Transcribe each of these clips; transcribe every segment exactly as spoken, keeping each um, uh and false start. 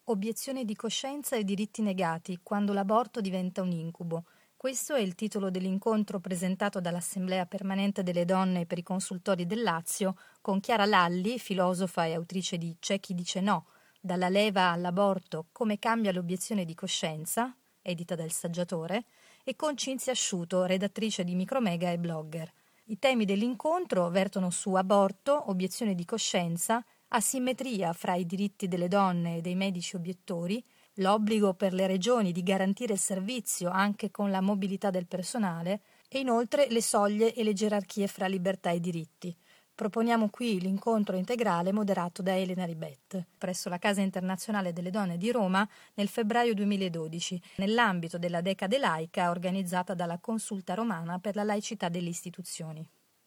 Obiezione di coscienza e diritti negati quando l'aborto diventa un incubo. Questo è il titolo dell'incontro presentato dall'Assemblea Permanente delle Donne per i Consultori del Lazio con Chiara Lalli, filosofa e autrice di C'è chi dice no, dalla leva all'aborto, come cambia l'obiezione di coscienza, edita dal Saggiatore, e con Cinzia Asciuto, redattrice di Micromega e blogger. I temi dell'incontro vertono su aborto, obiezione di coscienza, asimmetria fra i diritti delle donne e dei medici obiettori, l'obbligo per le regioni di garantire il servizio anche con la mobilità del personale e inoltre le soglie e le gerarchie fra libertà e diritti. Proponiamo qui l'incontro integrale moderato da Elena Ribet presso la Casa Internazionale delle Donne di Roma nel febbraio duemiladodici, nell'ambito della Decade Laica organizzata dalla Consulta Romana per la laicità delle istituzioni.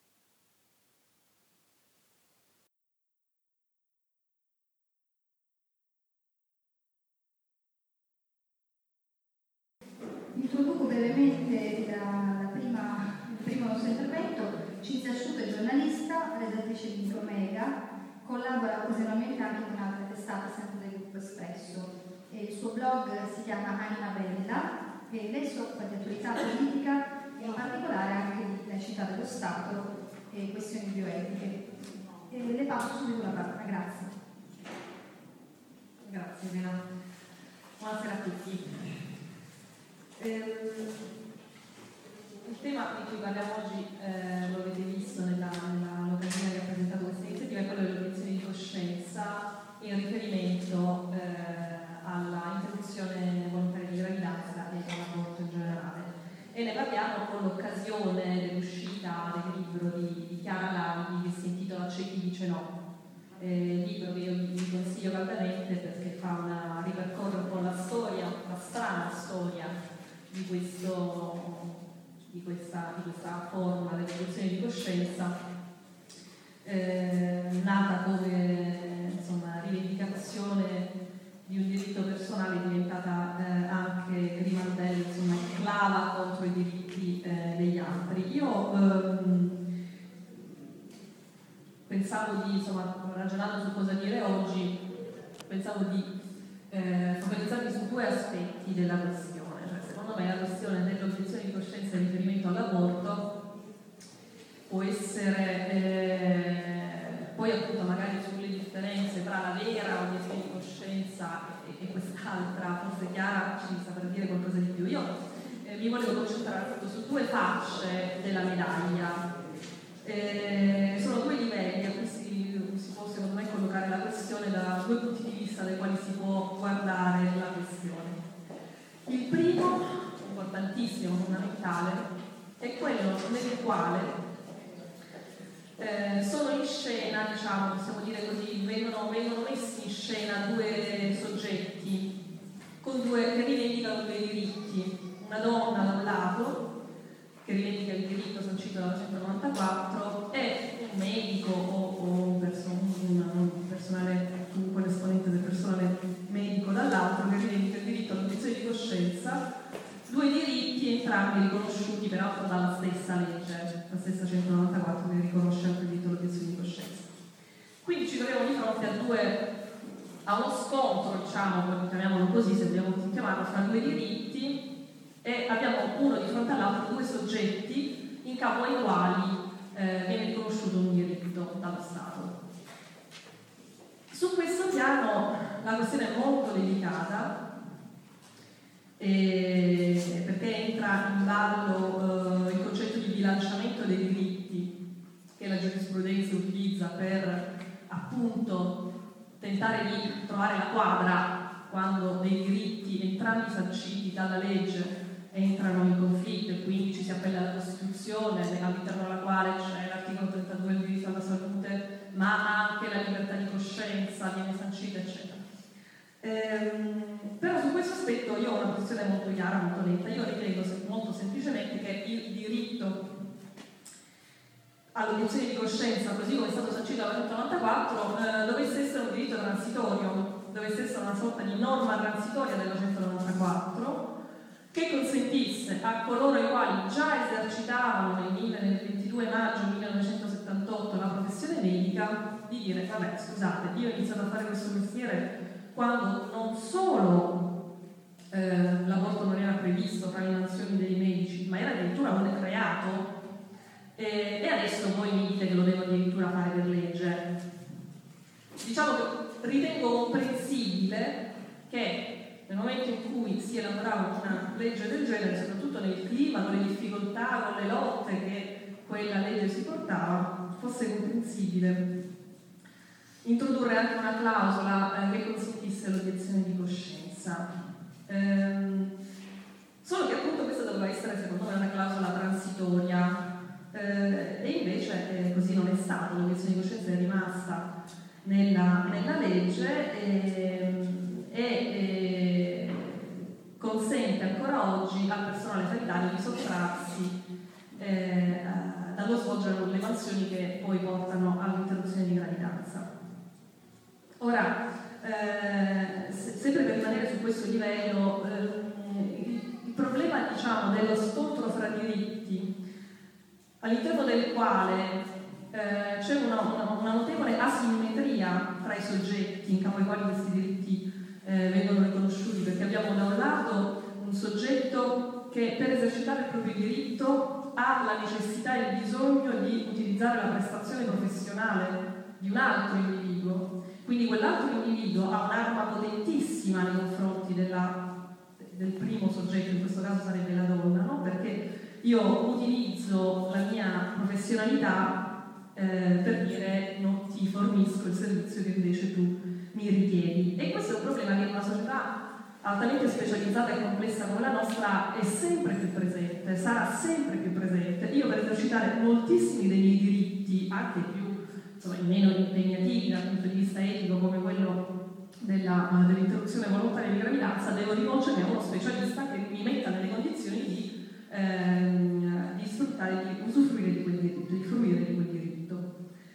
Introduco brevemente la, la prima, il primo nostro intervento. Cinzia Asciuto è giornalista, redattrice di Micromega, collabora occasionalmente anche con altre testate sempre del gruppo Espresso. E il suo blog si chiama Anima Bella e lei si occupa di attualità politica e in particolare anche di laicità dello Stato e questioni bioetiche. E le passo subito la parola, grazie. Grazie Elena. Buonasera a tutti. Il tema di cui parliamo oggi, eh, lo avete visto nella, nella locandina che ha presentato questa iniziativa, è quello dell'obiezione di coscienza in riferimento eh, alla interruzione volontaria di gravidanza e all'aborto in generale. E ne parliamo con l'occasione dell'uscita del libro di, di Chiara Lalli che si intitola C'è chi dice no. Eh, libro che io vi consiglio caldamente perché fa una, ripercorre un po' la storia, la strana storia di, questo, di, questa, di questa forma dell'obiezione di coscienza, eh, nata come insomma, rivendicazione di un diritto personale, diventata eh, anche grimaldello, insomma, clava contro i diritti eh, degli altri. Io ehm, pensavo di, insomma, ragionando su cosa dire oggi, pensavo di eh, focalizzarmi su due aspetti della questione. Secondo me la questione dell'obiezione di coscienza in riferimento all'aborto può essere, eh, poi appunto magari sulle differenze tra la vera obiezione di coscienza e, e quest'altra, forse Chiara ci saprà dire qualcosa di più. Io eh, mi volevo concentrare appunto su due facce della medaglia. Eh, sono due livelli a cui si, si può secondo me collocare la questione da due punti di vista dai quali si può guardare la questione. Il primo, importantissimo, fondamentale, è quello nel quale eh, sono in scena, diciamo, possiamo dire così, vengono, vengono messi in scena due soggetti con due, che rivendicano due diritti. Una donna da un lato, che rivendica il diritto sancito dalla centonovantaquattro, e un medico o, o un, perso- un, un personale, comunque un esponente del personale medico dall'altro, che rivendica il diritto all'obiezione di coscienza, due diritti entrambi riconosciuti peraltro dalla stessa legge, la stessa centonovantaquattro che riconosce anche il diritto all'obiezione di coscienza. Quindi ci troviamo di fronte a due, a uno scontro, diciamo, chiamiamolo così, se vogliamo così chiamarlo, fra due diritti, e abbiamo uno di fronte all'altro due soggetti in capo ai quali eh, viene riconosciuto un diritto dallo Stato. Su questo piano la questione è molto delicata eh, perché entra in ballo eh, il concetto di bilanciamento dei diritti che la giurisprudenza utilizza per appunto tentare di trovare la quadra quando dei diritti entrambi sanciti dalla legge entrano in conflitto e quindi ci si appella alla Costituzione all'interno della quale c'è l'articolo trentadue del diritto alla salute, ma anche la libertà di coscienza viene sancita, eccetera. Ehm, però su questo aspetto io ho una posizione molto chiara, molto netta. Io ritengo molto semplicemente che il diritto all'obiezione di coscienza, così come è stato sancito dalla centonovantaquattro, eh, dovesse essere un diritto transitorio, dovesse essere una sorta di norma transitoria della centonovantaquattro, che consentisse a coloro i quali già esercitavano nel ventidue maggio millenovecentosettantotto la professione medica di dire: vabbè, scusate, io ho iniziato a fare questo mestiere quando non solo addirittura un reato, e, e adesso voi mi dite che lo devo addirittura fare per legge. Diciamo che ritengo comprensibile che nel momento in cui si elaborava una legge del genere, soprattutto nel clima, con le difficoltà, con le lotte che quella legge si portava, fosse comprensibile introdurre anche una clausola eh, che consentisse l'obiezione di coscienza. Ehm, solo che appunto questa doveva essere secondo me una clausola transitoria, eh, e invece eh, così non è stato. L'obiezione di coscienza è rimasta nella, nella legge e, e, e consente ancora oggi al personale sanitario di sottrarsi eh, dallo svolgere le mansioni che poi portano all'interruzione di gravidanza. Ora, eh, se, sempre per rimanere su questo livello, eh, il problema, diciamo, dello scontro fra diritti, all'interno del quale eh, c'è una, una, una notevole asimmetria tra i soggetti in capo ai quali questi diritti eh, vengono riconosciuti, perché abbiamo da un lato un soggetto che per esercitare il proprio diritto ha la necessità e il bisogno di utilizzare la prestazione professionale di un altro individuo. Quindi quell'altro individuo ha un'arma potentissima nei confronti della, del primo soggetto, in questo caso sarebbe la donna, no? Perché io utilizzo la mia professionalità eh, per dire non ti fornisco il servizio che invece tu mi richiedi. E questo è un problema che in una società altamente specializzata e complessa come la nostra è sempre più presente, sarà sempre più presente. Io per esercitare moltissimi dei miei diritti, anche più insomma, meno impegnativi dal punto di vista etico come quello della, dell'interruzione volontaria di gravidanza, devo rivolgermi a uno specialista che mi metta nelle condizioni di, ehm, di sfruttare, di usufruire di quel diritto, di fruire di quel diritto.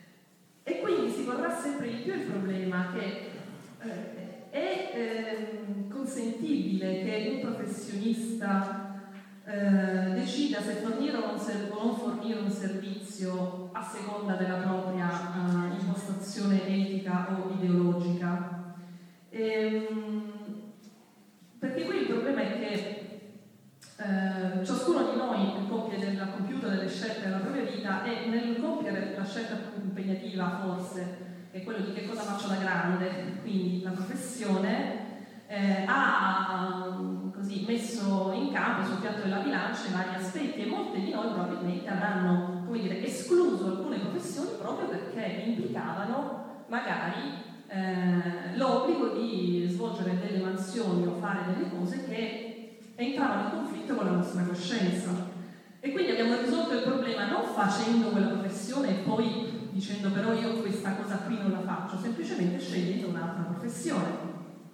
E quindi si porrà sempre di più il problema che eh, è eh, consentibile che un professionista Eh, decida se fornire o non, ser- o non fornire un servizio a seconda della propria uh, impostazione etica o ideologica. Ehm, perché qui il problema è che eh, ciascuno di noi compie del compiuto delle scelte della propria vita e nel compiere la scelta più impegnativa forse, che è quello di che cosa faccio da grande, quindi la professione, Eh, ha così messo in campo sul piatto della bilancia vari aspetti e molti di noi probabilmente avranno, come dire, escluso alcune professioni proprio perché implicavano magari eh, l'obbligo di svolgere delle mansioni o fare delle cose che entravano in conflitto con la nostra coscienza. E quindi abbiamo risolto il problema non facendo quella professione e poi dicendo però io questa cosa qui non la faccio, semplicemente scegliendo un'altra professione.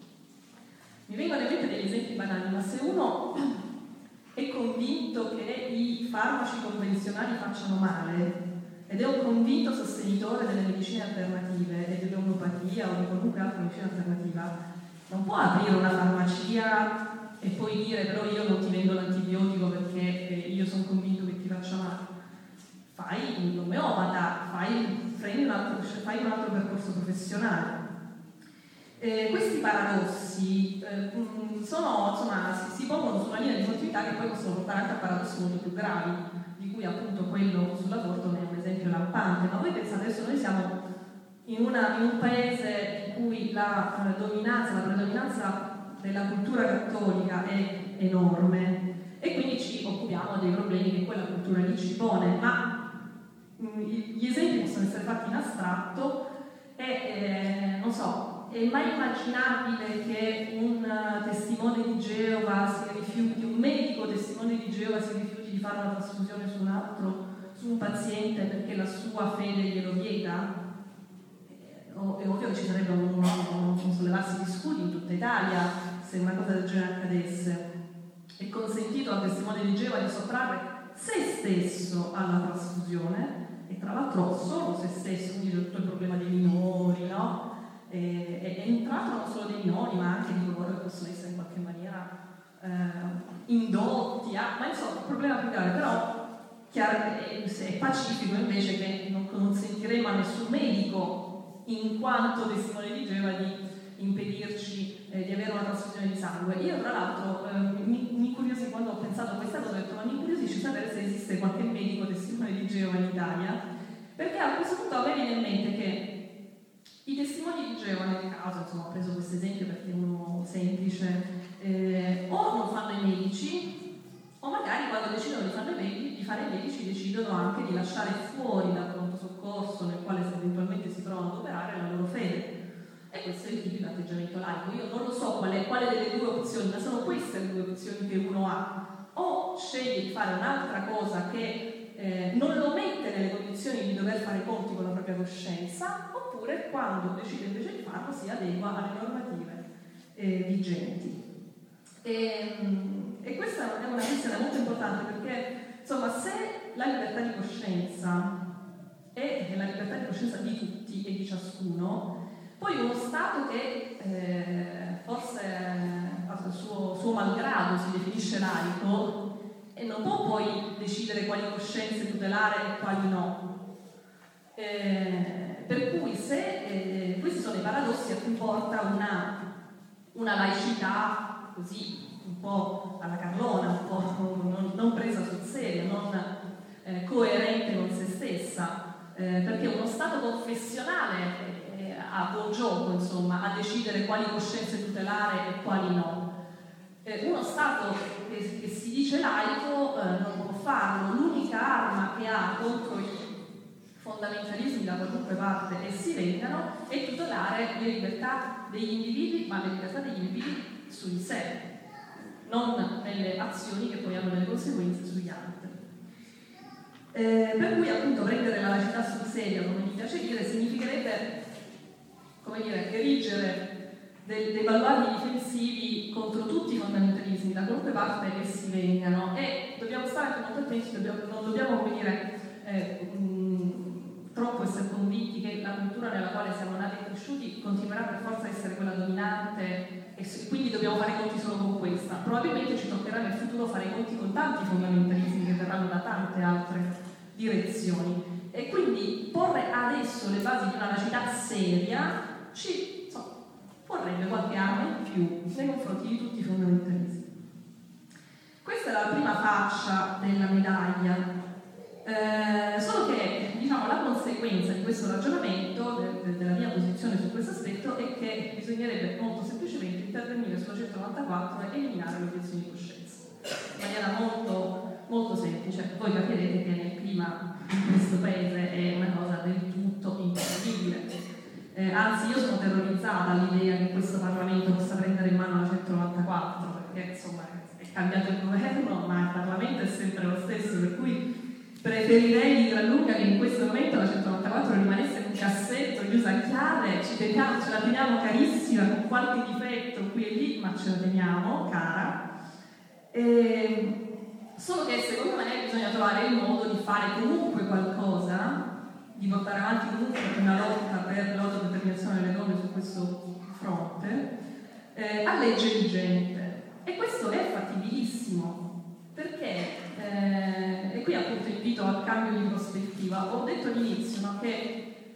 Mi vengono in mente degli esempi banali, ma se uno è convinto che i farmaci convenzionali facciano male ed è un convinto sostenitore delle medicine alternative e dell'omeopatia o di qualunque altra medicina alternativa, non può aprire una farmacia e poi dire però io non ti vendo l'antibiotico perché io sono convinto che ti faccia male. Fai l'omeopata, fai, prendi un altro, fai un altro percorso professionale. Eh, questi paradossi eh, sono, insomma, si, si pongono su una linea di continuità che poi possono portare anche a paradossi molto più gravi, di cui appunto quello sull'aborto ne è un esempio lampante. Ma voi pensate, adesso noi siamo in, una, in un paese in cui la, la dominanza, la predominanza della cultura cattolica è enorme e quindi ci occupiamo dei problemi che quella cultura lì ci pone, ma mh, gli esempi possono essere fatti in astratto e eh, non so. È mai immaginabile che un testimone di Geova si rifiuti, un medico testimone di Geova si rifiuti di fare una trasfusione su un altro, su un paziente perché la sua fede glielo vieta? È ovvio che ci sarebbe un, un, un sollevarsi di scudi in tutta Italia se una cosa del genere accadesse. È consentito al testimone di Geova di sottrarre se stesso alla trasfusione e tra l'altro solo se stesso, quindi tutto il problema dei minori, no? E, e, e tra l'altro non solo dei minori ma anche di coloro che possono essere in qualche maniera eh, indotti a, ma insomma un problema più grave, però chiaro, è, è pacifico invece che non consentiremo a nessun medico in quanto testimone di Geova di impedirci eh, di avere una trasfusione di sangue. Io tra l'altro eh, mi, mi incuriosì quando ho pensato a questa cosa, ho detto ma mi incuriosisce sapere qualche medico testimone di Geova in Italia, perché a questo punto a me viene in mente che i testimoni di Geova, nel caso, insomma, ho preso questo esempio perché è uno semplice, eh, o non fanno i medici, o magari quando decidono di fare, i medici, di fare i medici decidono anche di lasciare fuori dal pronto soccorso nel quale eventualmente si trovano ad operare la loro fede. E questo è il tipico atteggiamento laico. Io non lo so quale, quale delle due opzioni, ma sono queste le due opzioni che uno ha. O sceglie di fare un'altra cosa che eh, non lo mette nelle condizioni di dover fare i conti con la propria coscienza, oppure quando decide invece di farlo si adegua alle normative eh, vigenti. E, e questa è una questione molto importante perché, insomma, se la libertà di coscienza è la libertà di coscienza di tutti e di ciascuno, poi uno Stato che eh, forse a suo, suo malgrado si definisce laico e non può poi decidere quali coscienze tutelare e quali no. Eh, per cui se eh, questi sono i paradossi a cui porta una, una laicità così un po' alla Carlona, un po' non, non presa sul serio, non eh, coerente con se stessa, eh, perché uno Stato confessionale a buon gioco, insomma, a decidere quali coscienze tutelare e quali no. Eh, uno Stato che, che si dice laico eh, non può farlo. L'unica arma che ha contro i fondamentalismi da qualunque parte essi vengano è tutelare le libertà degli individui, ma le libertà degli individui su di sé, non nelle azioni che poi hanno delle conseguenze sugli altri. Eh, per cui appunto prendere la laicità sul serio, come mi piace dire, significherebbe, come dire, erigere dei, dei baluardi difensivi contro tutti i fondamentalismi, da qualunque parte essi vengano, e dobbiamo stare anche molto attenti, dobbiamo, non dobbiamo, come dire, eh, mh, troppo essere convinti che la cultura nella quale siamo nati e cresciuti continuerà per forza a essere quella dominante e quindi dobbiamo fare i conti solo con questa. Probabilmente ci toccherà nel futuro fare i conti con tanti fondamentalismi che verranno da tante altre direzioni, e quindi porre adesso le basi di una laicità seria ci insomma, porrebbe qualche arma in più nei confronti di tutti i fondamentalismi. Questa è la prima faccia della medaglia, eh, solo che diciamo, la conseguenza di questo ragionamento, de, de, della mia posizione su questo aspetto, è che bisognerebbe molto semplicemente intervenire sulla centonovantaquattro e eliminare l'obiezione di coscienza, in maniera molto, molto semplice. Voi capirete che nel clima di questo paese è una cosa del tutto impossibile. Eh, anzi, io sono terrorizzata all'idea che questo Parlamento possa prendere in mano la centonovantaquattro, perché insomma è cambiato il governo, ma il Parlamento è sempre lo stesso, per cui preferirei di gran lunga che in questo momento la centonovantaquattro rimanesse in un cassetto chiusa a chiave, ci teniamo, ce la teniamo carissima, con qualche difetto qui e lì, ma ce la teniamo cara. E, solo che secondo me bisogna trovare il modo di fare comunque qualcosa, di portare avanti comunque una lotta per l'autodeterminazione delle donne su questo fronte, eh, a legge vigente. E questo è fattibilissimo, perché, eh, e qui appunto invito al cambio di prospettiva. Ho detto all'inizio, no, che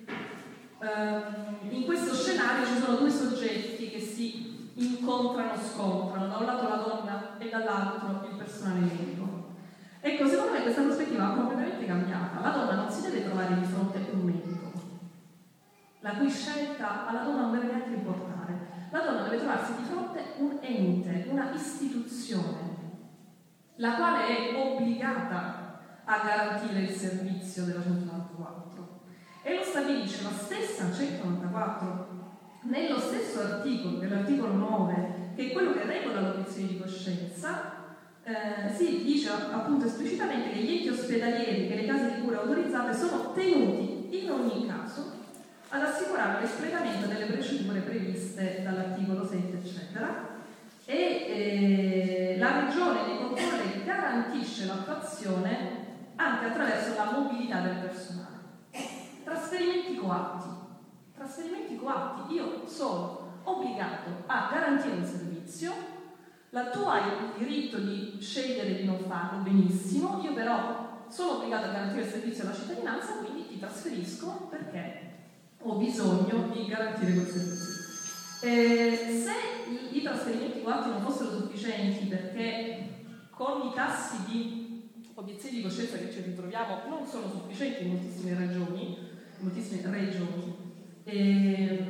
eh, in questo scenario ci sono due soggetti che si incontrano, scontrano, da un lato la donna e dall'altro il personale medico. Ecco, secondo me questa prospettiva va completamente cambiata. La donna non si deve trovare di fronte a un medico, la cui scelta alla donna non deve neanche importare. La donna deve trovarsi di fronte a un ente, una istituzione, la quale è obbligata a garantire il servizio della centonovantaquattro. E lo stabilisce la stessa centonovantaquattro nello stesso articolo, dell'articolo nove, che è quello che regola l'obiezione di coscienza. Eh, si dice appunto esplicitamente che gli enti ospedalieri e le case di cura autorizzate sono tenuti in ogni caso ad assicurare l'espletamento delle procedure previste dall'articolo sette, eccetera, e eh, la Regione nei controlli garantisce l'attuazione anche attraverso la mobilità del personale. Trasferimenti coatti. Trasferimenti coatti. Io sono obbligato a garantire un servizio. La tu hai il diritto di scegliere di non farlo, benissimo, io però sono obbligato a garantire il servizio alla cittadinanza, quindi ti trasferisco perché ho bisogno di garantire quel servizio. Eh, se i, i trasferimenti coatti non fossero sufficienti, perché con i tassi di obiezioni di coscienza che ci ritroviamo non sono sufficienti in moltissime ragioni, in moltissime regioni. E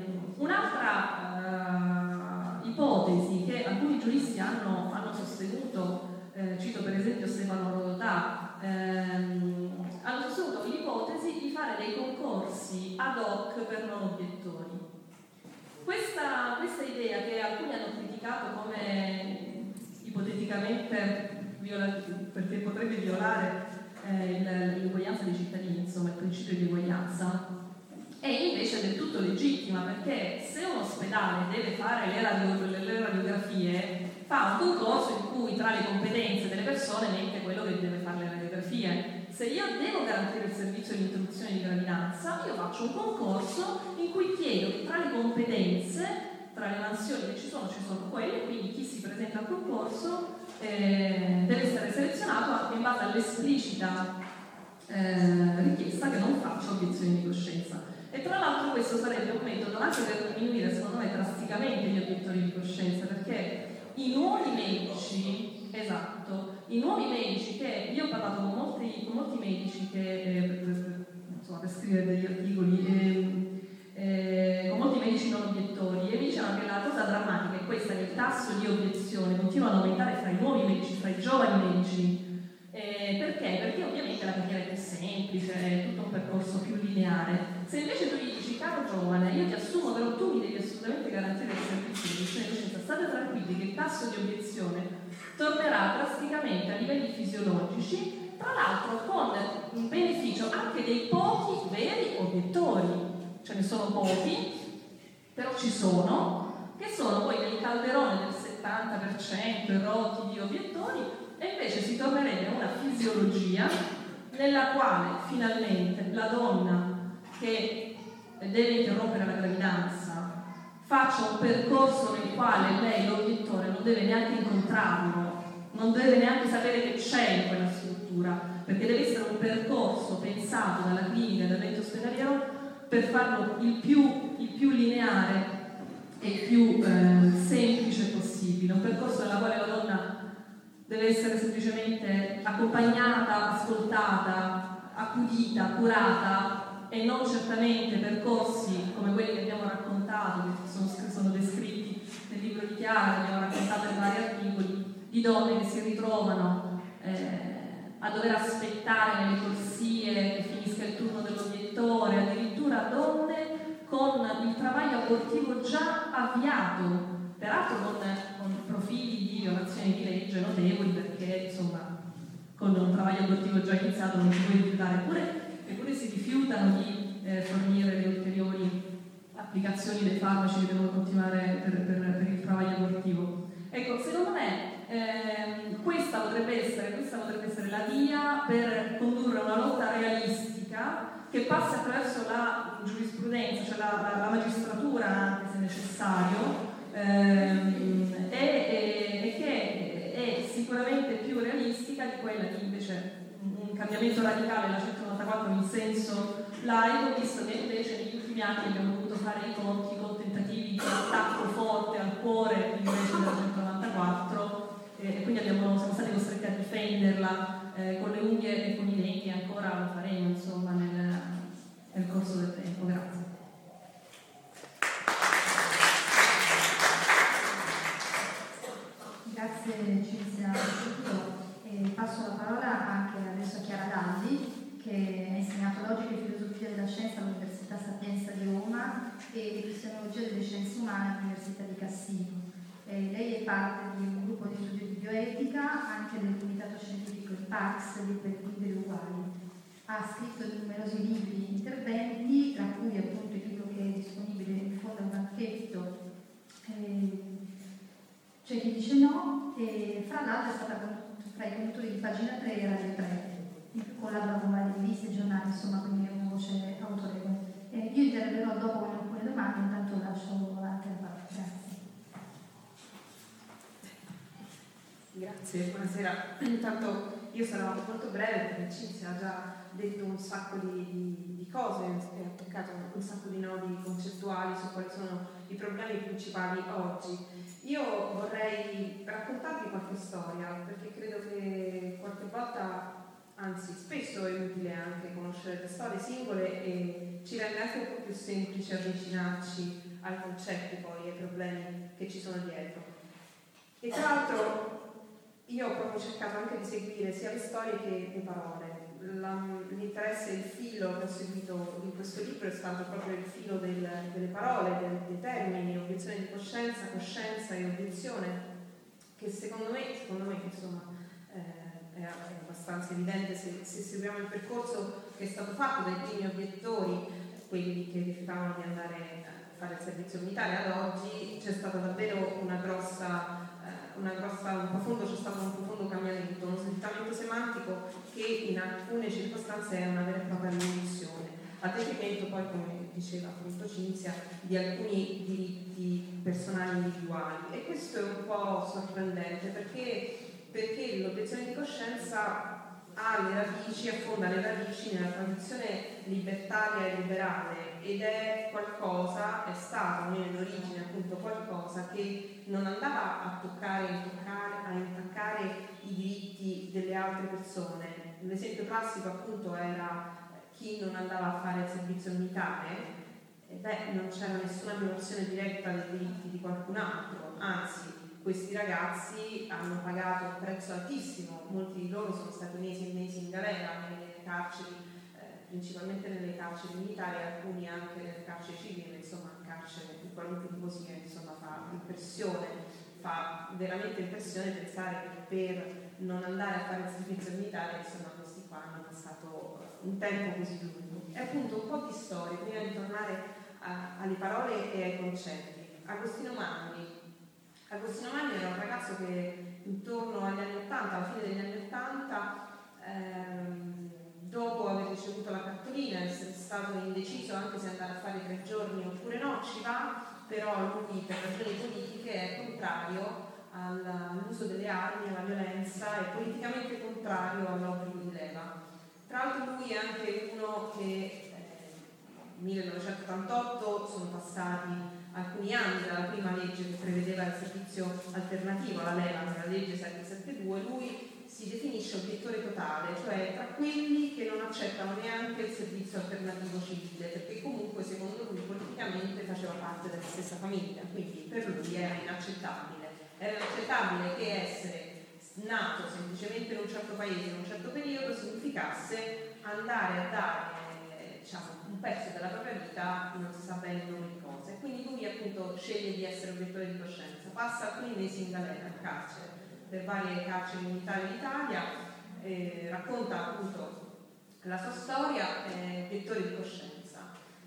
un'altra uh, ipotesi che alcuni giuristi hanno, hanno sostenuto, eh, cito per esempio Stefano Rodotà, ehm, hanno sostenuto l'ipotesi di fare dei concorsi ad hoc per non obiettori. Questa, questa idea, che alcuni hanno criticato come ipoteticamente viola, perché potrebbe violare eh, l'uguaglianza dei cittadini, insomma il principio di uguaglianza, è invece del tutto legittima, perché se un ospedale deve fare le, radio, le radiografie, fa un concorso in cui tra le competenze delle persone mette quello che deve fare le radiografie. Se io devo garantire il servizio di interruzione di gravidanza, io faccio un concorso in cui chiedo che tra le competenze, tra le mansioni che ci sono, ci sono quelle, quindi chi si presenta al concorso eh, deve essere selezionato in base all'esplicita eh, richiesta che non faccia obiezioni di coscienza. E tra l'altro questo sarebbe un metodo anche per diminuire, secondo me, drasticamente gli obiettori di coscienza, perché i nuovi medici, esatto, i nuovi medici che io ho parlato con molti, con molti medici che eh, per, per, insomma, per scrivere degli articoli eh, eh, con molti medici non obiettori, e mi dicevano che la cosa drammatica è questa, che il tasso di obiezione continua ad aumentare fra i nuovi medici, fra i giovani medici. Eh, perché? Perché ovviamente la carriera è più semplice, è tutto un percorso più lineare. Se invece tu gli dici, caro giovane, io ti assumo, però tu mi devi assolutamente garantire il servizio di obiezione di coscienza, state tranquilli che il tasso di obiezione tornerà drasticamente a livelli fisiologici, tra l'altro con un beneficio anche dei pochi veri obiettori. Ce ne sono pochi, però ci sono, che sono poi nel calderone del settanta per cento eroti di obiettori, e invece si tornerebbe a una fisiologia nella quale finalmente la donna che deve interrompere la gravidanza faccia un percorso nel quale lei, l'obiettore, non deve neanche incontrarlo, non deve neanche sapere che c'è in quella struttura, perché deve essere un percorso pensato dalla clinica, dal letto ospedaliero, per farlo il più, il più lineare e il più eh, semplice possibile, un percorso nella quale la donna deve essere semplicemente accompagnata, ascoltata, accudita, curata, e non certamente percorsi come quelli che abbiamo raccontato, che sono, sono descritti nel libro di Chiara, che abbiamo raccontato in vari articoli, di donne che si ritrovano eh, a dover aspettare nelle corsie che finisca il turno dell'obiettore, addirittura donne con il travaglio abortivo già avviato, peraltro con, con profili di violazione di legge notevoli, perché insomma con un travaglio abortivo già iniziato non si può rifiutare, eppure, eppure si rifiutano di eh, fornire le ulteriori applicazioni dei farmaci che devono continuare per, per, per il travaglio abortivo. Ecco, secondo me eh, questa, potrebbe essere, questa potrebbe essere la via per condurre una lotta realistica che passi attraverso la giurisprudenza, cioè la, la, la magistratura anche se necessario, ehm, e, e, e che è sicuramente più realistica di quella di invece un cambiamento radicale della centonovantaquattro in senso laico, visto che invece negli ultimi anni abbiamo dovuto fare i conti con tentativi di attacco forte al cuore invece della centonovantaquattro, e quindi abbiamo, siamo stati costretti a difenderla eh, con le unghie e con i denti, e ancora lo faremo insomma nel, nel corso del tempo. Grazie. Grazie Cinzia. E passo la parola anche adesso a Chiara Dalli, che ha insegnato logica e filosofia della scienza all'Università Sapienza di Roma e epistemologia delle scienze umane all'Università di Cassino. Eh, lei è parte di un gruppo di studio di bioetica, anche del comitato scientifico di Pax per liberi uguali. Ha scritto numerosi libri e interventi, tra cui appunto il libro che è disponibile in fondo a un banchetto, eh, C'è chi dice no, e fra l'altro è stata tra i conduttori di Pagina tre e Radio tre, collabora con varie riviste e giornali, insomma, quindi è una voce autorevole. Eh, io interverrò dopo con alcune domande, intanto lascio anche la parola. Grazie. Grazie, buonasera. Intanto io sarò molto breve perché Cinzia ha già detto un sacco di, di, di cose e ha toccato un sacco di nodi concettuali su quali sono i problemi principali oggi. Io vorrei raccontarvi qualche storia perché credo che qualche volta anzi spesso è utile anche conoscere le storie singole e ci rende anche un po' più semplice avvicinarci ai concetti poi, ai problemi che ci sono dietro. E tra l'altro io ho proprio cercato anche di seguire sia le storie che le parole. La, l'interesse e il filo che ho seguito in questo libro è stato proprio il filo del, delle parole, del, dei termini, obiezione di coscienza, coscienza e obiezione, che secondo me, secondo me insomma, eh, è, è abbastanza evidente se, se seguiamo il percorso che è stato fatto dai primi obiettori, quelli che rifiutavano di andare a fare il servizio militare, ad oggi c'è stata davvero una grossa Una grossa, un profondo, c'è stato un profondo cambiamento, uno slittamento semantico che in alcune circostanze è una vera e propria rivoluzione, a detrimento poi, come diceva appunto Cinzia, di alcuni diritti personali individuali. E questo è un po' sorprendente perché, perché l'obiezione di coscienza ha le radici, affonda le radici nella tradizione libertaria e liberale ed è qualcosa, è stato nell'origine appunto qualcosa che non andava a toccare, intoccare, a intaccare i diritti delle altre persone. L'esempio classico appunto era chi non andava a fare il servizio militare, e beh, non c'era nessuna violazione diretta dei diritti di qualcun altro, anzi questi ragazzi hanno pagato un prezzo altissimo, molti di loro sono stati mesi e mesi in galera nelle carceri, eh, principalmente nelle carceri militari, alcuni anche nelle carceri civili, insomma in carcere di qualunque tipo sia, insomma fa impressione, fa veramente impressione pensare che per non andare a fare il servizio militare, insomma questi qua hanno passato un tempo così lungo. E appunto un po' di storia, prima di tornare a, alle parole e ai concetti. Agostino Manni. Agostino Manni era un ragazzo che intorno agli anni ottanta, alla fine degli anni ottanta, ehm, dopo aver ricevuto la cartolina, essere stato indeciso anche se andare a fare tre giorni oppure no, ci va, però lui per ragioni politiche è contrario all'uso delle armi, alla violenza, è politicamente contrario all'obbligo di leva. Tra l'altro lui è anche uno che nel millenovecentottantotto sono passati alcuni anni dalla prima legge che prevedeva il servizio alternativo alla leva, la legge settecentosettantadue, lui si definisce obiettore totale, cioè tra quelli che non accettano neanche il servizio alternativo civile, perché comunque secondo lui politicamente faceva parte della stessa famiglia, quindi per lui era inaccettabile. Era inaccettabile che essere nato semplicemente in un certo paese in un certo periodo significasse andare a dare diciamo, un pezzo della propria vita, non si sa bene dove di cose. Quindi lui appunto sceglie di essere obiettore di coscienza, passa alcuni mesi in galera, in carcere, per varie carceri militari d'Italia, eh, racconta appunto la sua storia, eh, obiettore di coscienza.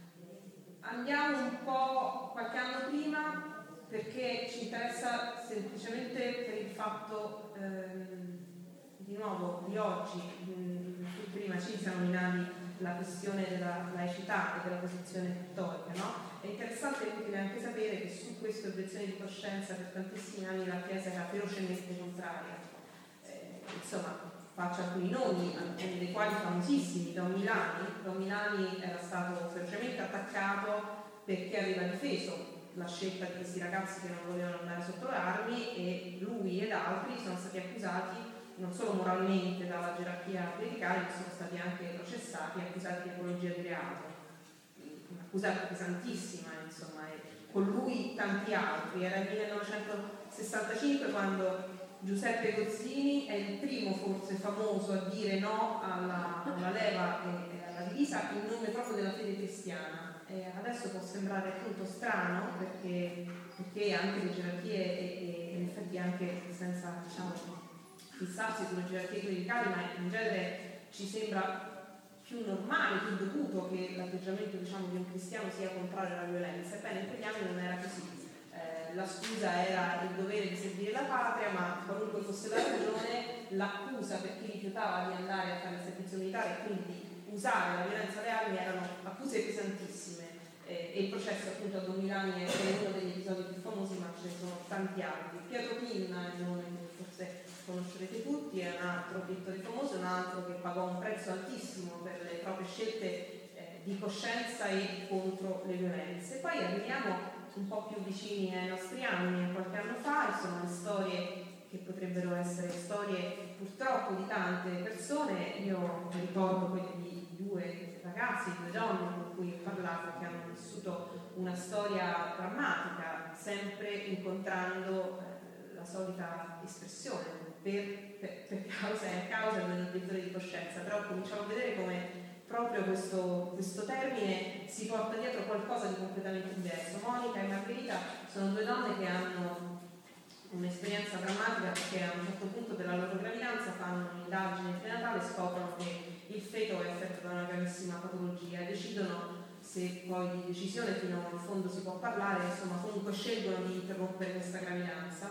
Andiamo un po' qualche anno prima, perché ci interessa semplicemente per il fatto, ehm, di nuovo, di oggi, mh, prima ci siamo nominati la questione della laicità e della posizione pittorica, no? È interessante e utile anche sapere che su queste obiezioni di coscienza per tantissimi anni la Chiesa era ferocemente contraria. Eh, insomma, faccio alcuni nomi, alcuni dei quali famosissimi. Don Milani. Don Milani era stato ferocemente attaccato perché aveva difeso la scelta di questi ragazzi che non volevano andare sotto le armi e lui ed altri sono stati accusati non solo moralmente dalla gerarchia clericale, ma sono stati anche processati e accusati di apologia di reato. Un'accusa pesantissima, insomma, e con lui tanti altri. Era il millenovecentosessantacinque quando Giuseppe Gozzini è il primo forse famoso a dire no alla, alla leva e alla divisa in nome proprio della fede cristiana. E adesso può sembrare appunto strano perché, perché anche le gerarchie e, e in effetti anche senza diciamo fissarsi sulle gerarchie clericali, ma in genere ci sembra più normale, più dovuto che l'atteggiamento diciamo, di un cristiano sia contrario alla violenza. Ebbene, in quegli anni non era così. Eh, la scusa era il dovere di servire la patria, ma qualunque fosse la ragione, l'accusa per chi rifiutava di andare a fare il servizio militare e quindi di usare la violenza alle armi erano accuse pesantissime. Eh, e il processo appunto a Don Milani è uno degli episodi più famosi, ma ce ne sono tanti altri. Pietro Pinna, il nome che forse conoscerete tutti, è un altro pittore famoso, un altro che pagò un prezzo altissimo per le proprie scelte eh, di coscienza e contro le violenze. Poi arriviamo un po' più vicini ai nostri anni, qualche anno fa, e sono le storie che potrebbero essere storie purtroppo di tante persone. Io ricordo quelle di due ragazzi, due donne con cui ho parlato, che hanno vissuto una storia drammatica, sempre incontrando eh, la solita espressione per, per, per causa e a causa dell'obiettore di coscienza, però cominciamo a vedere come proprio questo, questo termine si porta dietro qualcosa di completamente diverso. Monica e Margherita sono due donne che hanno un'esperienza drammatica, perché a un certo punto della loro gravidanza fanno un'indagine prenatale e scoprono che il feto è affetto da una gravissima patologia e decidono, se poi di decisione fino in fondo si può parlare, insomma comunque scelgono di interrompere questa gravidanza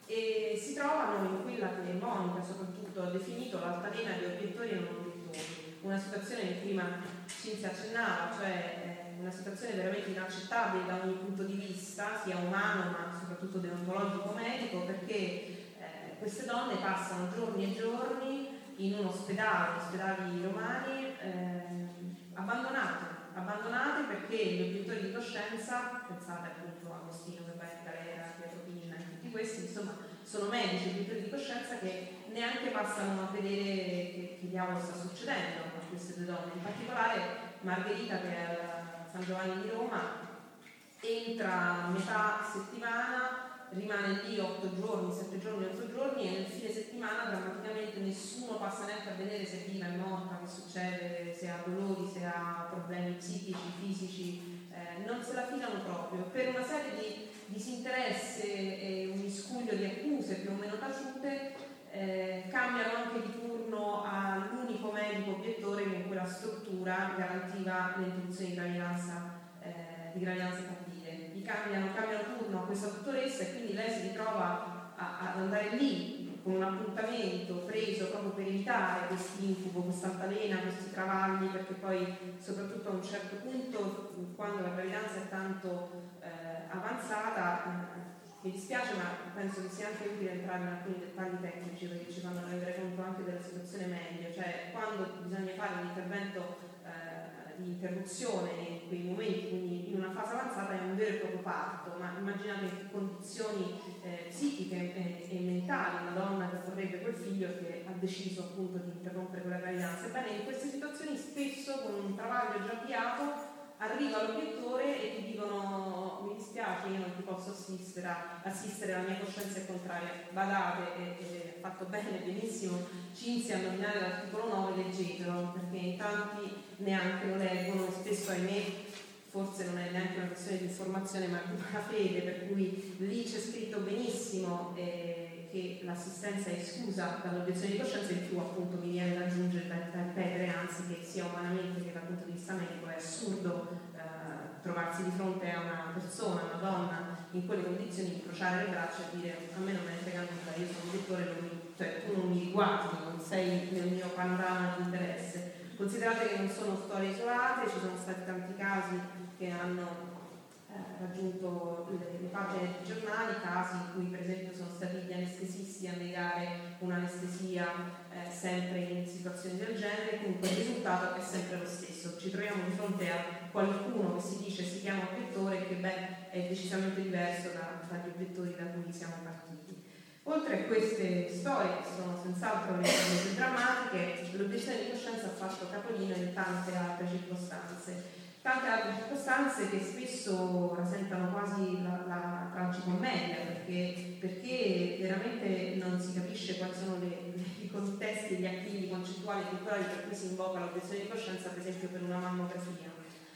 e si trovano in quella che Monica soprattutto ha definito l'altalena di obiettori e non obiettori, una situazione che prima Cinzia accennava, cioè una situazione veramente inaccettabile da ogni punto di vista, sia umano ma soprattutto deontologico medico, perché eh, queste donne passano giorni e giorni in un ospedale, ospedali romani, eh, abbandonate, abbandonate perché gli obiettori di coscienza, pensate appunto a Agostino che va in galera, Pietro Pinna e tutti questi, insomma sono medici, obiettori di coscienza che neanche passano a vedere che, che diavolo sta succedendo a queste due donne, in particolare Margherita, che è al San Giovanni di Roma, entra a metà settimana, rimane lì otto giorni, sette giorni, otto giorni e nel fine settimana drammaticamente nessuno passa neanche a vedere se è viva, è morta, che succede, se ha dolori, se ha problemi psichici, fisici, eh, non se la filano proprio per una serie di disinteresse e un miscuglio di accuse più o meno taciute. Eh, cambiano anche di turno all'unico medico obiettore che in quella struttura garantiva l'interruzione di gravidanza, eh, di gravidanza tardile. Gli cambiano, cambiano turno a questa dottoressa e quindi lei si ritrova ad andare lì con un appuntamento preso proprio per evitare questo incubo, questa altalena, questi travagli, perché poi soprattutto a un certo punto, quando la gravidanza è tanto eh, avanzata, mi dispiace, ma penso che sia anche utile entrare in alcuni dettagli tecnici perché ci fanno rendere conto anche della situazione media, cioè quando bisogna fare un intervento eh, di interruzione in quei momenti, quindi in una fase avanzata è un vero e proprio parto, ma immaginate in che condizioni eh, psichiche e, e mentali una donna che vorrebbe quel figlio che ha deciso appunto di interrompere quella gravidanza. Ebbene, in queste situazioni spesso con un travaglio già avviato arriva l'obiettore e ti dicono: mi dispiace, io non ti posso assistere, assistere la mia coscienza è contraria. Badate, e ha fatto bene, benissimo Cinzia a nominare l'articolo nove, leggetelo, perché in tanti neanche lo leggono, spesso ahimè forse non è neanche una questione di informazione ma di buona fede, per cui lì c'è scritto benissimo eh, che l'assistenza è esclusa dall'obiezione di coscienza, in più appunto mi viene da aggiungere, da, da ripetere anzi, che sia umanamente che dal punto di vista medico è assurdo eh, trovarsi di fronte a una persona, una donna in quelle condizioni, incrociare le braccia e dire: a me non me ne frega nulla, io sono direttore, cioè tu non mi riguardi, non sei nel mio panorama di interesse. Considerate che non sono storie isolate, ci sono stati tanti casi che hanno eh, raggiunto le, le pagine dei giornali, casi in cui per esempio sono stati gli anestesisti a negare un'anestesia eh, sempre in situazioni del genere. Comunque il risultato è sempre lo stesso, ci troviamo di fronte a qualcuno che si dice si chiama obiettore e che beh, è decisamente diverso da, dagli obiettori da cui siamo partiti. Oltre a queste storie, che sono senz'altro le più drammatiche, l'obiezione di coscienza ha fatto capolino in tante altre circostanze, tante altre circostanze che spesso rasentano quasi la, la tragicommedia, perché, perché veramente non si capisce quali sono le, i contesti e gli appigli concettuali e culturali per cui si invoca l'obiezione di coscienza, per esempio per una mammografia.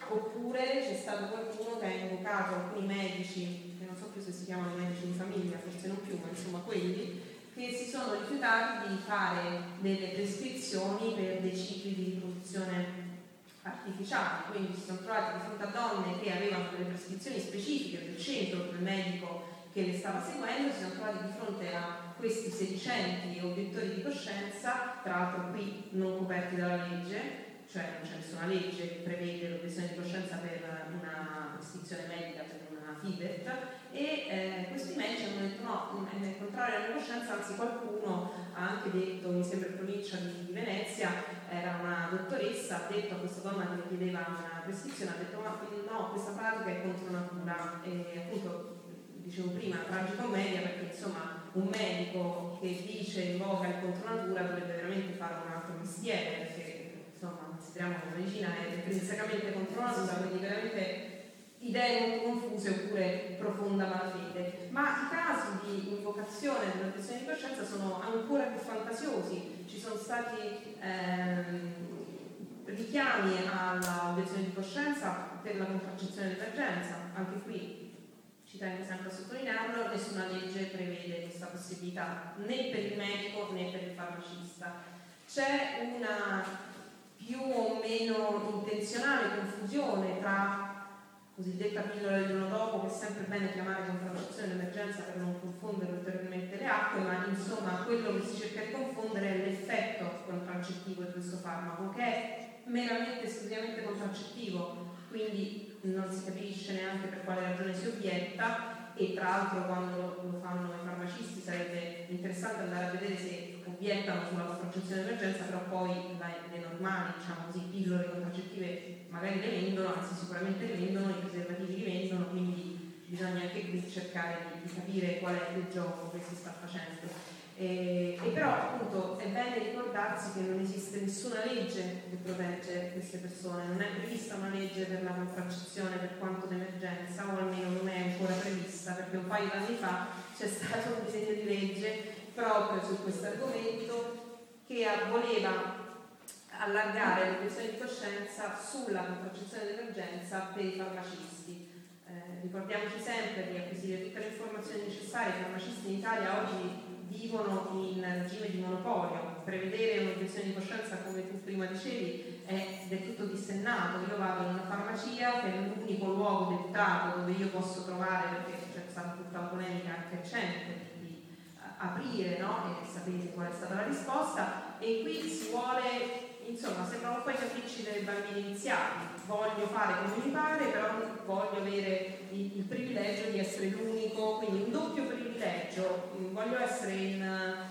Oppure c'è stato qualcuno che ha invocato alcuni medici, che non so più se si chiamano medici di famiglia, forse non più, ma insomma quelli, che si sono rifiutati di fare delle prescrizioni per dei cicli di riproduzione artificiali, quindi si sono trovati di fronte a donne che avevano delle prescrizioni specifiche del centro, del medico che le stava seguendo, si sono trovati di fronte a questi sedicenti obiettori di coscienza, tra l'altro qui non coperti dalla legge, cioè non c'è nessuna legge che prevede l'obiezione di coscienza per una prescrizione medica, per una F I B E T, e eh, questi medici hanno detto no, è contrario alla coscienza, anzi qualcuno ha anche detto, mi sembra in provincia di, di Venezia, era una dottoressa, ha detto a questa donna che le chiedeva una prescrizione, ha detto ma no, questa pratica è contro natura, e appunto dicevo prima, tragicommedia, perché insomma un medico che dice invoca il contro natura dovrebbe veramente fare un altro mestiere, perché insomma consideriamo che la medicina è intrinsecamente contro natura, quindi veramente idee molto confuse oppure profonda malafede. Ma i casi di invocazione dell'obiezione di coscienza sono ancora più fantasiosi. Ci sono stati ehm, richiami all'obiezione di coscienza per la contraccezione d'emergenza. Anche qui ci tengo sempre a sottolinearlo, nessuna legge prevede questa possibilità né per il medico né per il farmacista. C'è una più o meno intenzionale confusione tra cosiddetta pillola del giorno dopo, che è sempre bene chiamare contraccezione d'emergenza per non confondere ulteriormente le acque, ma insomma quello che si cerca di confondere è l'effetto contraccettivo di questo farmaco, che è meramente esclusivamente contraccettivo, quindi non si capisce neanche per quale ragione si obietta, e tra l'altro quando lo fanno i farmacisti sarebbe interessante andare a vedere se obiettano sulla contraccezione d'emergenza, però poi le normali, diciamo così, pillole contraccettive magari le vendono, anzi sicuramente le vendono, i preservativi li vendono, quindi bisogna anche qui cercare di, di capire qual è il gioco che si sta facendo. E, e però appunto è bene ricordarsi che non esiste nessuna legge che protegge queste persone, non è prevista una legge per la contraccezione per quanto d'emergenza, o almeno non è ancora prevista, perché un paio d'anni fa c'è stato un disegno di legge proprio su questo argomento che voleva allargare l'obiezione di coscienza sulla contraccezione d'emergenza per i farmacisti. Eh, ricordiamoci sempre di acquisire tutte le informazioni necessarie. I farmacisti in Italia oggi vivono in regime di monopolio. Prevedere un'obiezione di coscienza, come tu prima dicevi, è del tutto dissennato. Io vado in una farmacia, che è l'unico luogo del Stato dove io posso trovare, perché c'è stata tutta la polemica anche recente, di aprire, no? E sapete qual è stata la risposta. E qui si vuole, insomma, sembrano un po' i capricci dei bambini iniziati. Voglio fare come mi pare, però voglio avere il, il privilegio di essere l'unico, quindi un doppio privilegio. Voglio essere in,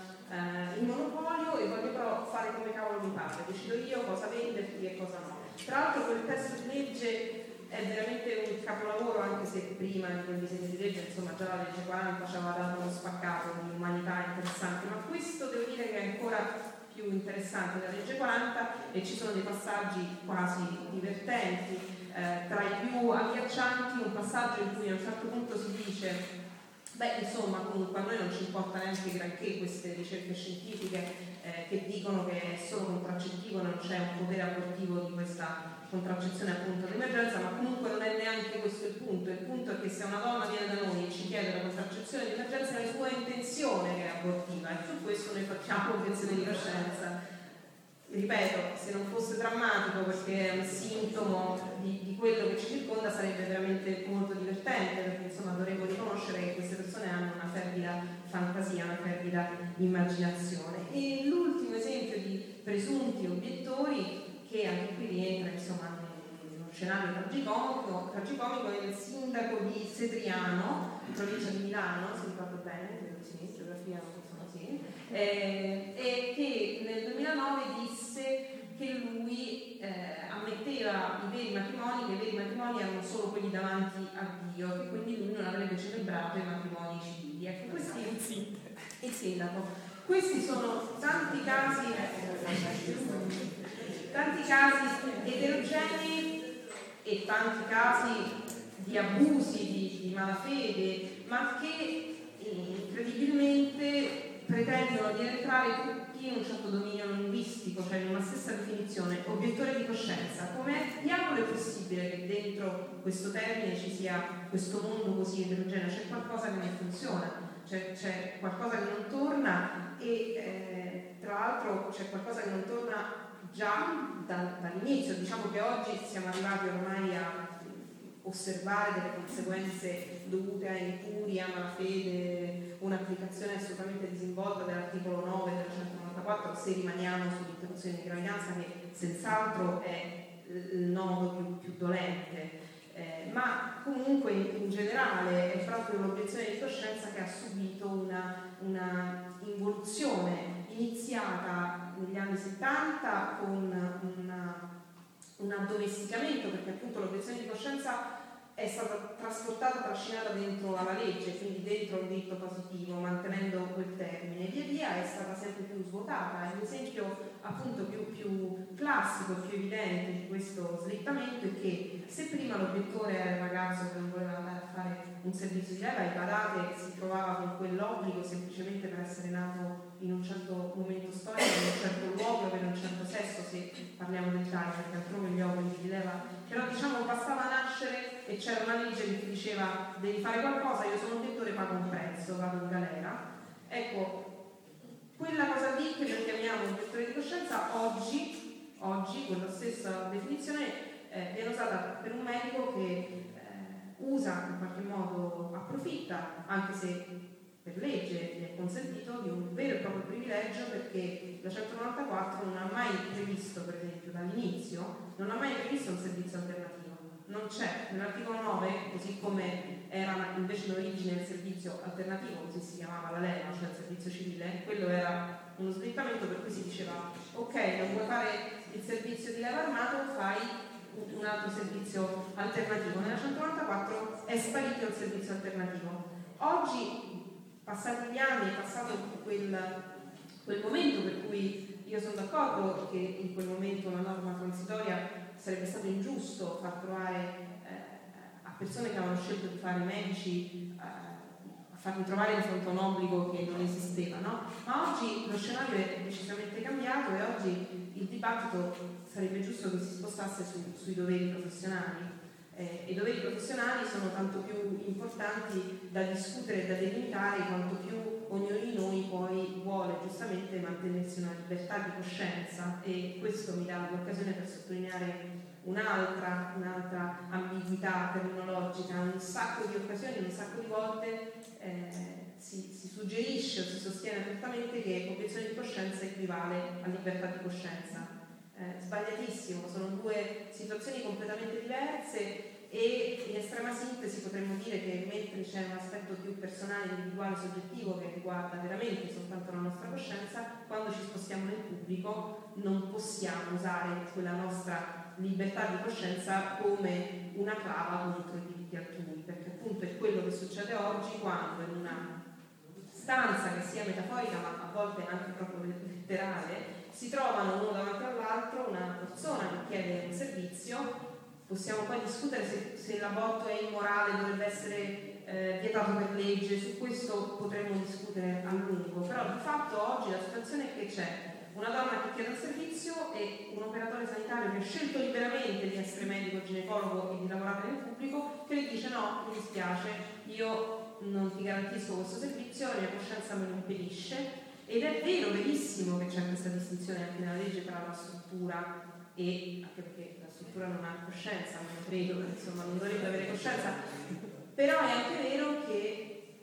eh, in monopolio e voglio però fare come cavolo mi pare. Decido io cosa venderti e cosa no. Tra l'altro quel testo di legge è veramente un capolavoro, anche se prima di quel disegno di legge, insomma, già la legge quaranta ci aveva dato uno spaccato di umanità interessante, ma questo devo dire che è ancora più interessante della legge quaranta, e ci sono dei passaggi quasi divertenti, eh, tra i più agghiaccianti un passaggio in cui a un certo punto si dice beh, insomma, comunque a noi non ci importa neanche granché queste ricerche scientifiche eh, che dicono che è solo contraccettivo, non c'è un potere abortivo di questa contraccezione appunto d'emergenza, ma comunque non è neanche questo il punto. Il punto è che se una donna viene da noi e ci chiede la contraccezione di emergenza, è la sua intenzione che è abortiva, e su questo noi facciamo obiezione di coscienza. Ripeto, se non fosse drammatico perché è un sintomo di, di quello che ci circonda, sarebbe veramente molto divertente, perché insomma dovremmo riconoscere che queste persone hanno una fervida fantasia, una fervida immaginazione. E l'ultimo esempio di presunti obiettori, che anche qui rientra insomma in uno scenario tragicomico, tragicomico è il sindaco di Sedriano, in provincia di Milano, se ricordo bene, credo sì, in geografia insomma sì, eh, e che nel duemilanove disse che lui eh, ammetteva i veri matrimoni, che i veri matrimoni erano solo quelli davanti a Dio, e quindi lui non avrebbe celebrato i matrimoni civili. Ecco, questi il sindaco. Questi sono tanti casi tanti casi eterogenei e tanti casi di abusi, di, di malafede, ma che incredibilmente pretendono di entrare tutti in un certo dominio linguistico, cioè in una stessa definizione, obiettore di coscienza. Come diavolo è possibile che dentro questo termine ci sia questo mondo così eterogeneo? C'è qualcosa che non funziona, c'è, c'è qualcosa che non torna, e eh, tra l'altro c'è qualcosa che non torna già da, dall'inizio. Diciamo che oggi siamo arrivati ormai a osservare delle conseguenze dovute a incuria, malafede, un'applicazione assolutamente disinvolta dell'articolo nove del centonovantaquattro, se rimaniamo sull'interruzione di gravidanza, che senz'altro è il nodo più, più dolente, eh, ma comunque in, in generale è proprio l'obiezione di coscienza che ha subito una, una involuzione iniziata negli anni settanta con una, un addomesticamento, perché appunto l'obiezione di coscienza è è stata trasportata, trascinata dentro alla legge, quindi dentro il diritto positivo, mantenendo quel termine. Via via è stata sempre più svuotata. L'esempio appunto più, più classico, più evidente di questo slittamento è che se prima l'obiettore era il ragazzo che non voleva andare a fare un servizio di leva, e badate, si trovava con quell'obbligo semplicemente per essere nato in un certo momento storico, in un certo luogo, per un certo sesso, se parliamo d'Italia, perché altrove gli obblighi di leva, però diciamo bastava nascere e c'era una legge che ti diceva devi fare qualcosa, io sono un obiettore, pago un prezzo, vado in galera. Ecco, quella cosa lì che noi chiamiamo obiettore di coscienza, oggi, oggi quella stessa definizione eh, viene usata per un medico che eh, usa, in qualche modo approfitta, anche se per legge gli è consentito, di un vero e proprio privilegio, perché la centonovantaquattro non ha mai previsto, per esempio dall'inizio, non ha mai previsto un servizio alternativo. Non c'è. Nell'articolo nove, così come era invece in origine il servizio alternativo, così si chiamava la leva, cioè il servizio civile, quello era uno slittamento per cui si diceva ok, non vuoi fare il servizio di leva armato, fai un altro servizio alternativo. Nella centonovantaquattro è sparito il servizio alternativo. Oggi, passati gli anni, è passato quel, quel momento per cui io sono d'accordo che in quel momento una norma transitoria sarebbe stato ingiusto far trovare eh, a persone che avevano scelto di fare i medici, eh, a farli trovare di fronte a un obbligo che non esisteva, no? Ma oggi lo scenario è decisamente cambiato e oggi il dibattito sarebbe giusto che si spostasse su, sui doveri professionali. Eh, I doveri professionali sono tanto più importanti da discutere e da delimitare quanto più ognuno di noi poi vuole giustamente mantenersi una libertà di coscienza, e questo mi dà l'occasione per sottolineare un'altra, un'altra ambiguità terminologica. Un sacco di occasioni, un sacco di volte eh, si, si suggerisce o si sostiene apertamente che obiezione di coscienza equivale a libertà di coscienza. Eh, sbagliatissimo, sono due situazioni completamente diverse, e in estrema sintesi potremmo dire che mentre c'è un aspetto più personale, individuale, soggettivo che riguarda veramente soltanto la nostra coscienza, quando ci spostiamo nel pubblico non possiamo usare quella nostra libertà di coscienza come una clava contro i diritti altrui, perché appunto è quello che succede oggi quando in una stanza che sia metaforica ma a volte anche proprio letterale si trovano uno davanti all'altro, una persona che chiede un servizio. Possiamo poi discutere se, se l'aborto è immorale, dovrebbe essere eh, vietato per legge, su questo potremmo discutere a lungo, però di fatto oggi la situazione è che c'è una donna che chiede un servizio e un operatore sanitario che ha scelto liberamente di essere medico, ginecologo e di lavorare nel pubblico, che le dice no, mi dispiace, io non ti garantisco questo servizio, la mia coscienza me lo impedisce. Ed è vero, verissimo che c'è questa distinzione anche nella legge tra la struttura e, anche perché la struttura non ha coscienza, non credo, insomma non dovrebbe avere coscienza, però è anche vero che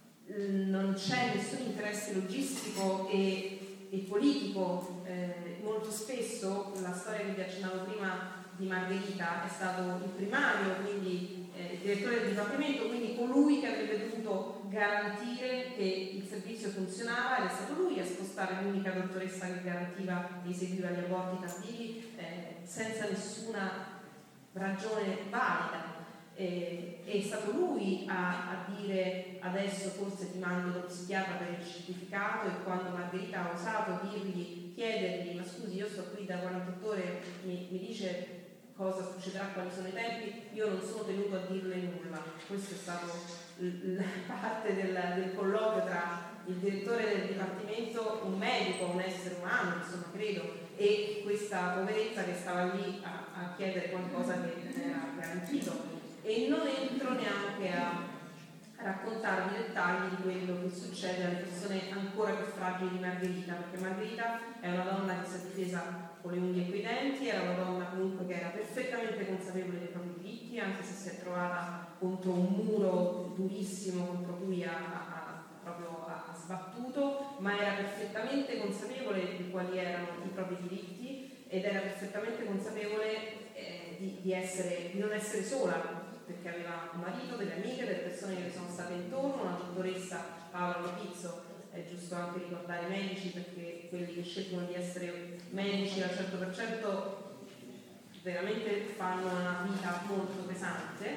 non c'è nessun interesse logistico e, e politico. Eh, molto spesso la storia che vi accennavo prima di Margherita è stato il primario, quindi eh, il direttore del dipartimento, quindi colui che avrebbe dovuto garantire che il servizio funzionava, ed è stato lui a spostare l'unica dottoressa che garantiva e eseguiva gli aborti tardivi eh, senza nessuna ragione valida. Eh, è stato lui a, a dire adesso forse ti mando lo psichiatra per il certificato, e quando Margherita ha osato dirgli, chiedergli ma scusi io sto qui da quarantotto ore, mi, mi dice cosa succederà, quali sono i tempi, io non sono tenuto a dirle nulla. Questo è stato l- la parte del, del colloquio tra il direttore del dipartimento, un medico, un essere umano, insomma credo, e questa poveretta che stava lì a, a chiedere qualcosa che non era garantito. E non entro neanche a raccontarvi i dettagli di quello che succede alle persone ancora più fragili di Margherita, perché Margherita è una donna che si è difesa con le unghie e coi denti, era una donna comunque che era perfettamente consapevole dei propri diritti, anche se si è trovata contro un muro durissimo contro cui ha, ha, proprio ha sbattuto, ma era perfettamente consapevole di quali erano i propri diritti, ed era perfettamente consapevole eh, di, di, essere, di non essere sola, perché aveva un marito, delle amiche, delle persone che le sono state intorno, una dottoressa, Paola Lopizzo. È giusto anche ricordare i medici, perché quelli che scelgono di essere medici al cento per cento veramente fanno una vita molto pesante,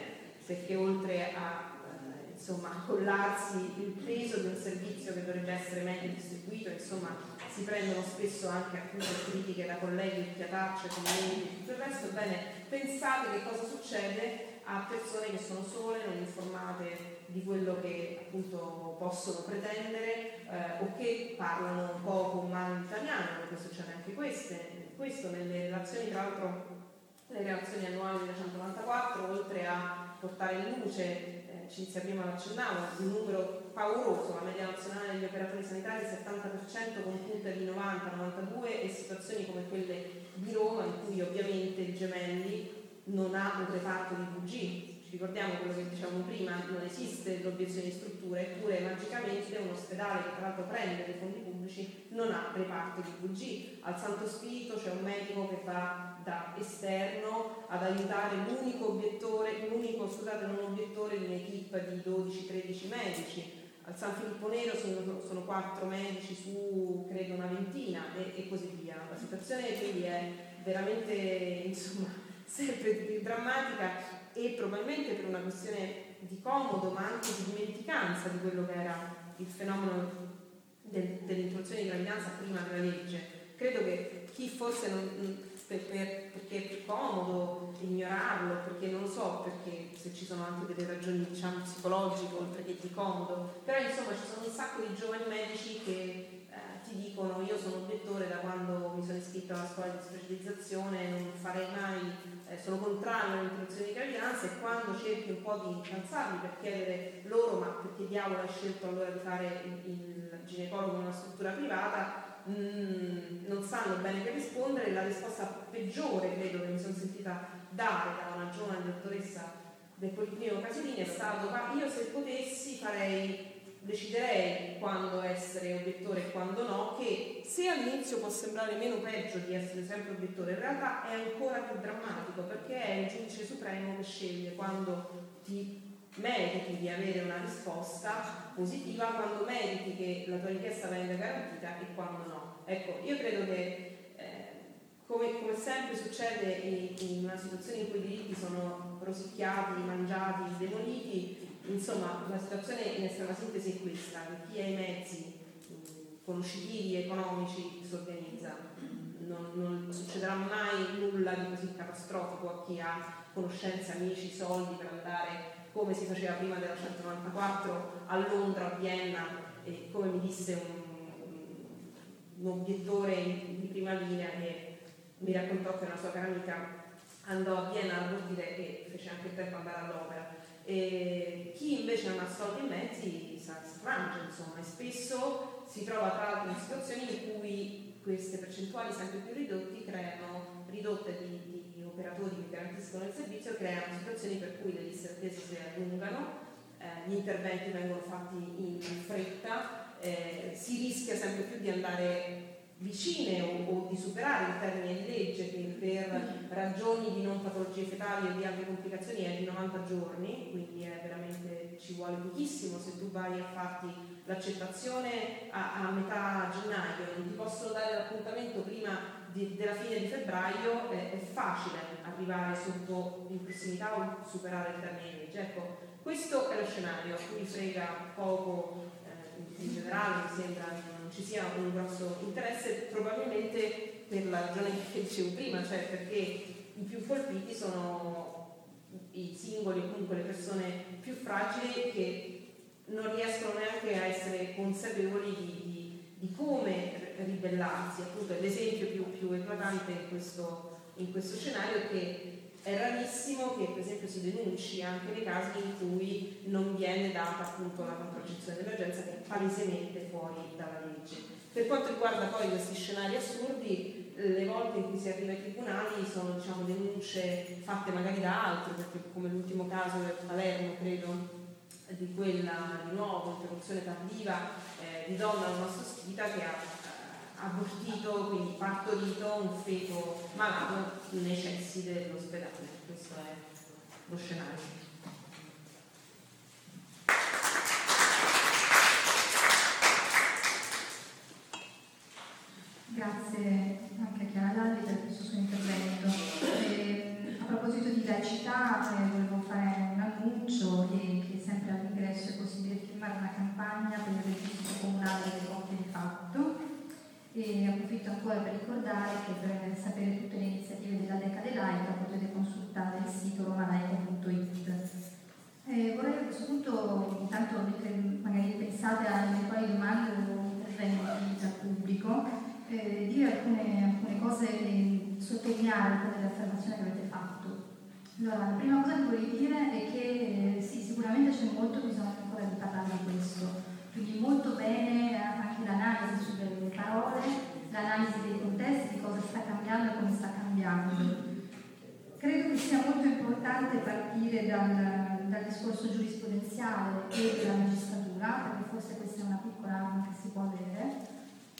perché oltre a eh, insomma, collarsi il peso di un servizio che dovrebbe essere meglio distribuito, insomma si prendono spesso anche appunto critiche da colleghi, occhiatacce, commenti e tutto il resto. Bene, pensate che cosa succede a persone che sono sole, non informate di quello che appunto possono pretendere eh, o che parlano poco o male italiano, perché succede anche queste, questo nelle relazioni, tra l'altro le relazioni annuali del centonovantaquattro, oltre a portare in luce, eh, Cinzia prima lo accennava, un numero pauroso, la media nazionale degli operatori sanitari il settanta per cento con punte di novanta novantadue e situazioni come quelle di Roma in cui ovviamente il Gemelli non ha un reparto di V G. Ci ricordiamo quello che dicevamo prima, non esiste l'obiezione di struttura, eppure magicamente un ospedale che tra l'altro prende dei fondi pubblici non ha reparto di V G. Al Santo Spirito c'è un medico che va da esterno ad aiutare l'unico obiettore, l'unico scusate non obiettore di un'equipe di dodici tredici medici. Al San Filippo Nero sono, sono quattro medici su credo una ventina e, e così via. La situazione quindi è veramente insomma sempre più drammatica e probabilmente per una questione di comodo ma anche di dimenticanza di quello che era il fenomeno del, dell'interruzione di gravidanza prima della legge. Credo che chi forse non, per, per, perché è più comodo ignorarlo, perché non lo so, perché se ci sono anche delle ragioni diciamo psicologiche oltre che di comodo, però insomma ci sono un sacco di giovani medici che ti dicono io sono obiettore da quando mi sono iscritta alla scuola di specializzazione, non farei mai, eh, sono contrario all'interruzione di gravidanza, e quando cerchi un po' di incalzarli per chiedere loro ma perché diavolo hai scelto allora di fare il, il ginecologo in una struttura privata, mh, non sanno bene che rispondere. La risposta peggiore credo che mi sono sentita dare da una giovane dottoressa del Policlinico Casilini è stato ma io se potessi farei deciderei quando essere obiettore e quando no, che se all'inizio può sembrare meno peggio di essere sempre obiettore, in realtà è ancora più drammatico, perché è il giudice supremo che sceglie quando ti meriti di avere una risposta positiva, quando meriti che la tua richiesta venga garantita e quando no. Ecco, io credo che eh, come, come sempre succede in, in una situazione in cui i diritti sono rosicchiati, mangiati, demoliti, insomma, la situazione in estrema sintesi è questa: che chi ha i mezzi mh, conoscitivi, economici, si organizza. Non, non succederà mai nulla di così catastrofico a chi ha conoscenze, amici, soldi per andare, come si faceva prima della centonovantaquattro, a Londra, a Vienna, e come mi disse un, un obiettore di prima linea che mi raccontò che una sua cara amica andò a Vienna a abortire e fece anche il tempo andare all'opera. E chi invece non ha soldi e mezzi si arrangia, insomma, e spesso si trova tra l'altro in situazioni in cui queste percentuali sempre più ridotti creano, ridotte di, di operatori che garantiscono il servizio, creano situazioni per cui le liste d'attesa si allungano, eh, gli interventi vengono fatti in fretta, eh, si rischia sempre più di andare vicine o, o di superare il termine di legge che per ragioni di non patologie fetali e di altre complicazioni è di novanta giorni, quindi è veramente, ci vuole pochissimo. Se tu vai a farti l'accettazione a, a metà gennaio, non ti possono dare l'appuntamento prima di, della fine di febbraio, è, è facile arrivare sotto in prossimità o superare il termine di legge. Ecco, questo è lo scenario a cui frega poco eh, in generale, mi sembra non ci sia un grosso interesse, probabilmente per la ragione che dicevo prima, cioè perché i più colpiti sono i singoli, comunque le persone più fragili, che non riescono neanche a essere consapevoli di, di, di come ribellarsi. Appunto l'esempio più, più eclatante in questo, in questo scenario è che è rarissimo che per esempio si denunci anche nei casi in cui non viene data appunto la contraccezione d'emergenza, che è palesemente fuori dalla legge. Per quanto riguarda poi questi scenari assurdi, le volte in cui si arriva ai tribunali sono, diciamo, denunce fatte magari da altri, perché come l'ultimo caso del Palermo, credo, di quella di nuovo interruzione tardiva eh, di donna non assistita che ha abortito, quindi partorito un feto malato nei cessi dell'ospedale. Questo è lo scenario. Grazie anche a Chiara Lalli per questo suo intervento. E, a proposito di laicità, eh, volevo fare un annuncio portale delle coppie di fatto. E approfitto ancora per ricordare che per sapere tutte le iniziative della Decade Laica potete consultare il sito romalaico punto it. Eh, vorrei a questo punto, intanto mentre magari pensate a eventuali domande o interventi dal pubblico, eh, dire alcune, alcune cose e sottolineare alcune delle affermazioni che avete fatto. Allora, la prima cosa che vorrei dire è che eh, sì, sicuramente c'è molto bisogno ancora di parlare di questo. Quindi molto bene anche l'analisi sulle parole, l'analisi dei contesti, di cosa sta cambiando e come sta cambiando. Credo che sia molto importante partire dal, dal discorso giurisprudenziale e della magistratura, perché forse questa è una piccola arma che si può avere.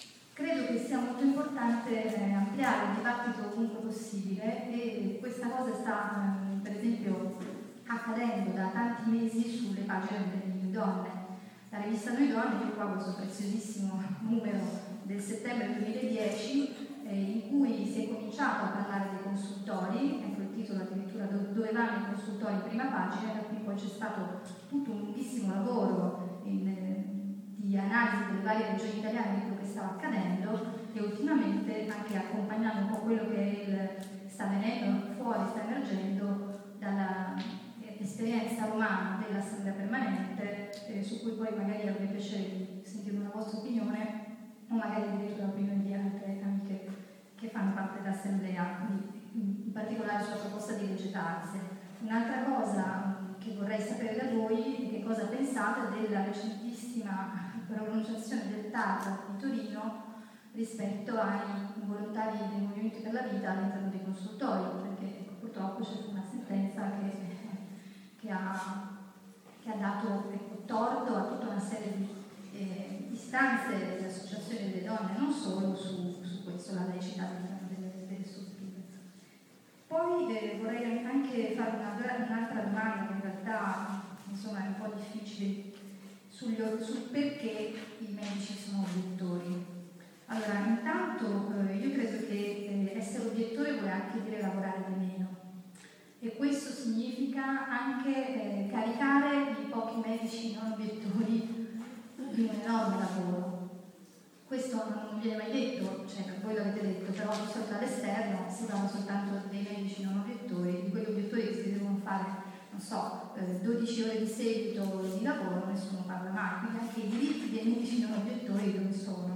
Credo che sia molto importante eh, ampliare il dibattito ovunque possibile e questa cosa sta eh, per esempio accadendo da tanti mesi sulle pagine delle Noi Donne. La rivista Noi Donne, io qua questo preziosissimo numero del settembre duemiladieci, eh, in cui si è cominciato a parlare dei consultori, ecco il titolo addirittura Dove vanno i consultori in prima pagina, da cui poi c'è stato tutto un lunghissimo lavoro in, eh, di analisi delle varie regioni italiane di quello che stava accadendo e ultimamente anche accompagnando un po' quello che il, sta venendo fuori, sta emergendo dalla esperienza romana dell'Assemblea Permanente, eh, su cui poi magari avrei piacere di sentire una vostra opinione o magari addirittura l'opinione di altre amiche che fanno parte dell'Assemblea, in particolare sulla proposta di legge Tasse. Un'altra cosa che vorrei sapere da voi è che cosa pensate della recentissima pronunciazione del T A R di Torino rispetto ai volontari dei Movimenti per la Vita all'interno dei consultori, perché purtroppo c'è una sentenza che Che ha, che ha dato ecco, torto a tutta una serie di eh, istanze delle associazioni delle donne, non solo su, su questo, la laicità delle, delle strutture. Poi eh, vorrei anche fare una, un'altra domanda che in realtà insomma, è un po' difficile sugli, sul perché i medici sono obiettori. Allora, intanto eh, io credo che eh, essere obiettore vuole anche dire lavorare di meno. E questo significa anche eh, caricare i pochi medici non obiettori di un enorme lavoro. Questo non viene mai detto, cioè voi l'avete detto, però di solito all'esterno si parla soltanto dei medici non obiettori, di quegli obiettori che si devono fare, non so, eh, dodici ore di seguito di lavoro, nessuno parla mai, quindi anche i diritti dei medici non obiettori dove sono.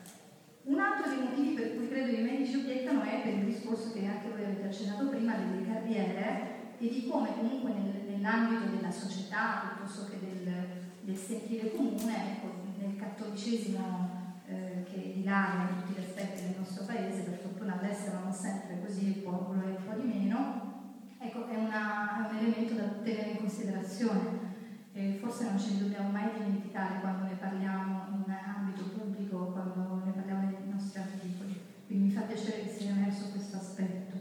Un altro dei motivi per cui credo i medici obiettano è per il discorso che anche voi avete accennato prima delle carriere e di come comunque nel, nell'ambito della società, piuttosto che del, del sentire comune, ecco, nel cattolicesimo eh, che dilaga in tutti gli aspetti del nostro paese, per fortuna all'estero non sempre così, il popolo è un po' di meno, ecco, è, una, è un elemento da tenere in considerazione. E forse non ce ne dobbiamo mai dimenticare quando ne parliamo in ambito pubblico, quando ne parliamo dei nostri articoli. Quindi mi fa piacere che sia emerso questo aspetto.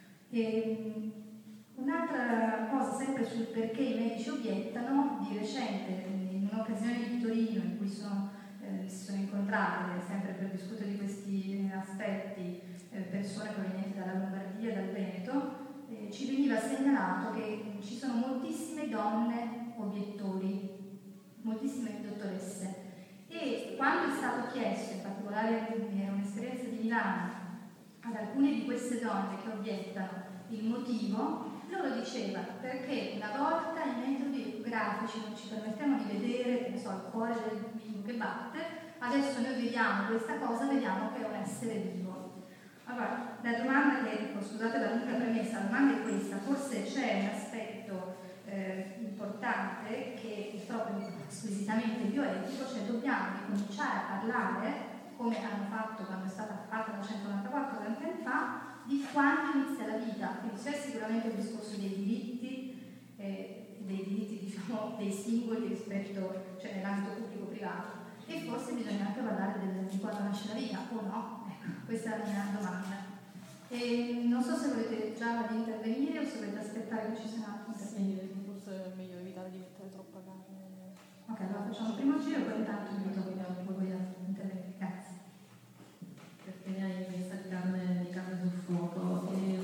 E un'altra cosa, sempre sul perché i medici obiettano, di recente, in un'occasione di Torino in cui sono, eh, si sono incontrate, sempre per discutere di questi aspetti, eh, persone provenienti dalla Lombardia e dal Veneto, eh, ci veniva segnalato che ci sono moltissime donne obiettori, moltissime dottoresse, e quando è stato chiesto, in particolare era un'esperienza di Milano, ad alcune di queste donne che obiettano il motivo, loro dicevano perché una volta i metodi ecografici non ci permettevano di vedere, non so, il cuore del bimbo che batte, adesso noi vediamo questa cosa, vediamo che è un essere vivo. Allora, la domanda che, scusate la lunga premessa, la domanda è questa: forse c'è un aspetto eh, importante che è proprio squisitamente bioetico, cioè dobbiamo cominciare a parlare, come hanno fatto quando è stata fatta la centonovantaquattro anni fa, di quando inizia la vita. Quindi c'è sicuramente il discorso dei diritti, eh, dei diritti diciamo dei singoli rispetto, cioè nell'ambito pubblico-privato, e forse bisogna anche parlare del, di quando nasce la vita o no. Ecco, questa è la mia domanda. E non so se volete già di intervenire o se volete aspettare che ci siano altri interventi. Sì, forse è meglio evitare di mettere troppa carne. Ok, allora facciamo il primo giro e poi intanto invito voi a intervenire. Grazie. Perché ne hai messa di carne, di carne sul fuoco e,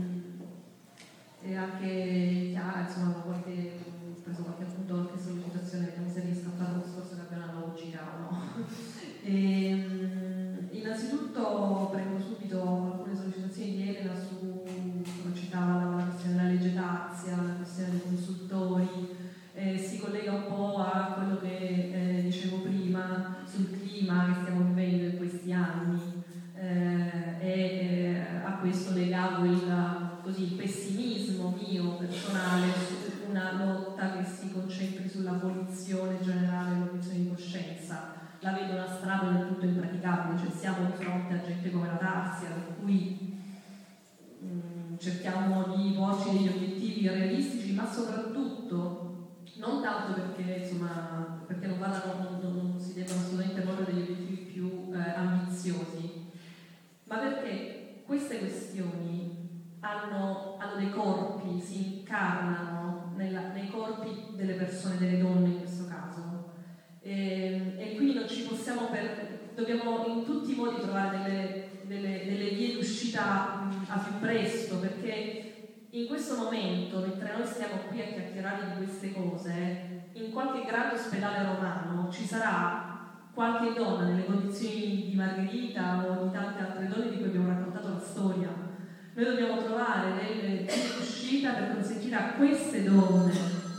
e anche Chiara, insomma, a volte ho preso qualche appunto anche sollecitazione, vediamo se riesco a fare un discorso che appena lo gira o no. E, innanzitutto prendo subito alcune sollecitazioni di Elena su, come citava, la questione della legge Tazia, la questione dei consultori, eh, si collega un po' a quello che eh, dicevo prima sul clima che stiamo vivendo in questi anni, eh, e eh, a questo legavo il, così, il pessimismo mio personale su una lotta che si concentri sull'abolizione generale dell'obiezione di coscienza. La vedo una strada del tutto impraticabile, cioè siamo di fronte a gente come la Tazia, per cui mh, cerchiamo di porci degli obiettivi realistici, ma soprattutto non tanto perché, insomma, perché non, vadano, non, non si devono assolutamente porre degli obiettivi più eh, ambiziosi, ma perché queste questioni hanno, hanno dei corpi, si incarnano nella, nei corpi delle persone, delle donne in questo caso, e, e quindi non ci possiamo per, dobbiamo in tutti i modi trovare delle, delle, delle vie d'uscita mh, a più presto, perché in questo momento, mentre noi stiamo qui a chiacchierare di queste cose, in qualche grande ospedale romano ci sarà qualche donna nelle condizioni di Margherita o di tante altre donne di cui abbiamo raccontato la storia. Noi dobbiamo trovare delle vie d'uscita per consentire a queste donne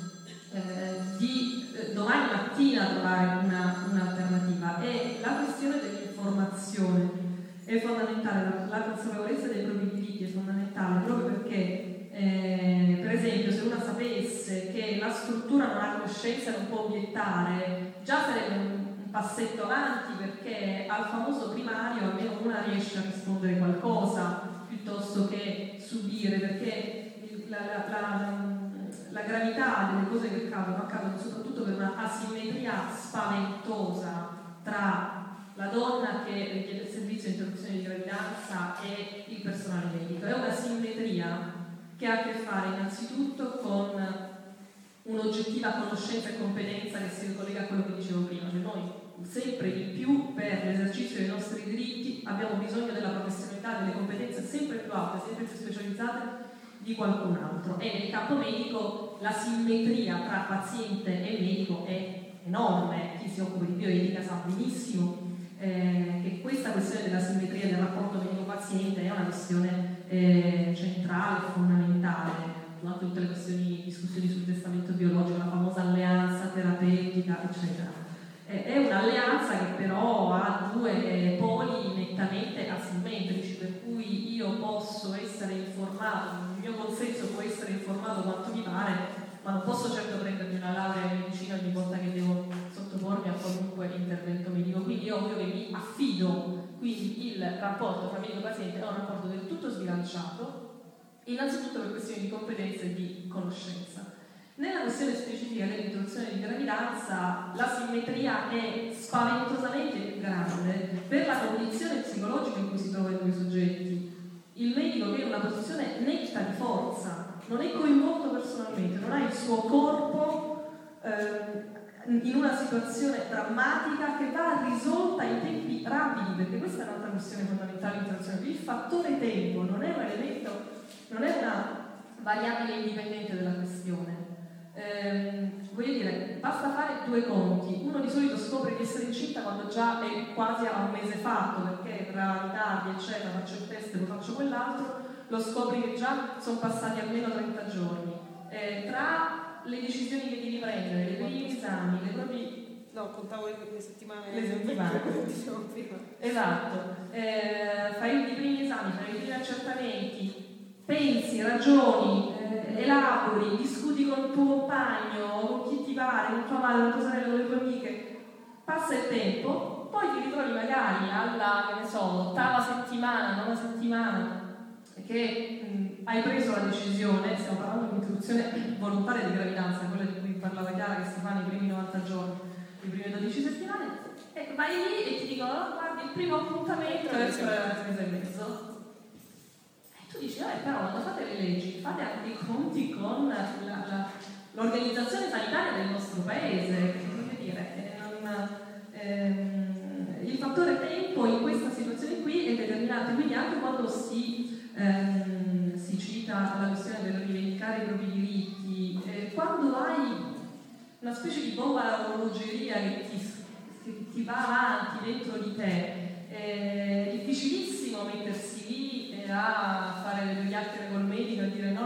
eh, di eh, domani mattina trovare una, un'alternativa. E la questione dell'informazione è fondamentale, la, la consapevolezza dei propri diritti è fondamentale proprio perché Eh, per esempio, se una sapesse che la struttura non ha coscienza e non può obiettare, già sarebbe un, un passetto avanti, perché al famoso primario almeno una riesce a rispondere qualcosa piuttosto che subire, perché il, la, la, la, la gravità delle cose che accadono accadono soprattutto per una asimmetria spaventosa tra la donna che richiede il servizio di interruzione di gravidanza e il personale medico. È una simmetria che ha a che fare innanzitutto con un'oggettiva conoscenza e competenza che si collega a quello che dicevo prima, cioè noi sempre di più per l'esercizio dei nostri diritti abbiamo bisogno della professionalità, delle competenze sempre più alte, sempre più specializzate di qualcun altro, e nel campo medico la simmetria tra paziente e medico è enorme. Chi si occupa di bioetica sa benissimo eh, che questa questione della simmetria del rapporto medico-paziente è una questione Eh, centrale, fondamentale, anche tutte le questioni, discussioni sul testamento biologico, la famosa alleanza terapeutica, eccetera. Eh, è un'alleanza che però ha due poli nettamente asimmetrici, per cui io posso essere informato, il mio consenso può essere informato quanto mi pare, ma non posso certo prendermi una laurea in medicina ogni volta che devo sottopormi a qualunque intervento medico. Quindi io ovvio che mi affido. Quindi il rapporto tra medico e paziente è un rapporto del tutto sbilanciato, innanzitutto per questioni di competenza e di conoscenza. Nella questione specifica dell'interruzione di gravidanza, la simmetria è spaventosamente più grande per la condizione psicologica in cui si trovano i due soggetti. Il medico, che è in una posizione netta di forza, non è coinvolto personalmente, non ha il suo corpo eh, in una situazione drammatica che va risolta in tempi rapidi, perché questa è un'altra questione fondamentale dell'interruzione. Il fattore tempo non è un elemento, non è una variabile indipendente della questione. Ehm, voglio dire, basta fare due conti. Uno di solito scopre di essere incinta quando già è quasi a un mese fatto, perché tra ritardi eccetera, faccio il test, lo faccio quell'altro, lo scopri che già sono passati almeno trenta giorni. Eh, tra le decisioni che devi prendere, i primi esami, le proprie... No, contavo le settimane. Le settimane. Diciamo prima. Esatto. Eh, fai i primi esami, fai i primi accertamenti, pensi, ragioni, eh, elabori, discuti con il tuo compagno, con chi ti pare, con tua madre, con tua sorella, con le tue amiche. Passa il tempo, poi ti ritrovi magari alla, che ne so, ottava settimana, nona settimana, che mh, hai preso la decisione, stiamo parlando di un'interruzione volontaria di gravidanza, quella di cui parlava Chiara, che si fa nei primi novanta giorni, le prime dodici settimane, e vai lì e ti dicono, oh, guardi, il primo appuntamento è tra mese e mezzo. E tu dici, vabbè, però quando fate le leggi, fate anche i conti con la, la, l'organizzazione sanitaria del nostro paese, che voglio dire, non, ehm, il fattore tempo in questa situazione qui è determinante, quindi anche quando si Ehm, si cita la questione del rivendicare i propri diritti, eh, quando hai una specie di bomba a orologeria che ti, che ti va avanti dentro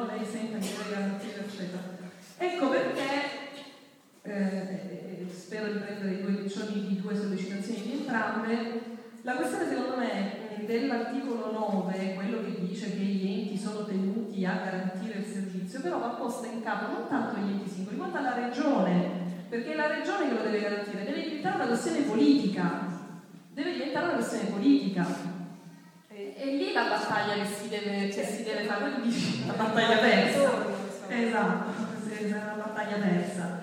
lei senta che deve garantire, eccetera. Ecco perché, eh, spero di prendere i due piccioni di due sollecitazioni di entrambe, la questione secondo me dell'articolo nove, quello che dice che gli enti sono tenuti a garantire il servizio, però va posta in capo non tanto agli enti singoli, quanto alla regione, perché è la regione che lo deve garantire, deve diventare una questione politica, deve diventare una questione politica. E, e lì la battaglia che si deve, che si deve fare, quindi la battaglia persa. Esatto, è una battaglia persa.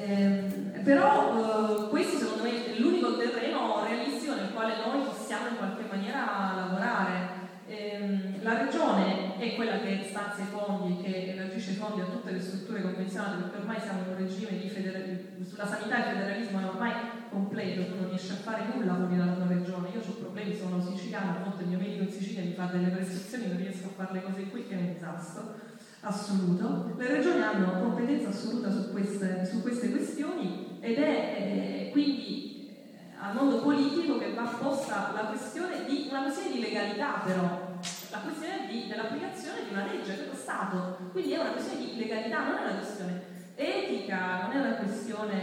Eh, però eh, questo secondo me è l'unico terreno realistico nel quale noi possiamo in qualche maniera lavorare. Eh, la regione è quella che stanzia i fondi, che elargisce i fondi a tutte le strutture convenzionate, perché ormai siamo in un regime di federalismo, sulla sanità il federalismo è ormai completo, tu non riesci a fare nulla fuori dalla tua regione. Io ho problemi, sono siciliana, a volte il mio medico in Sicilia mi fa delle prescrizioni, non riesco a fare le cose qui, che è un disastro assoluto. Le regioni hanno competenza assoluta su queste, su queste questioni ed è eh, quindi eh, al mondo politico che va posta la questione di una questione di legalità, però la questione di, dell'applicazione di una legge dello Stato, quindi è una questione di legalità, non è una questione etica, non è una questione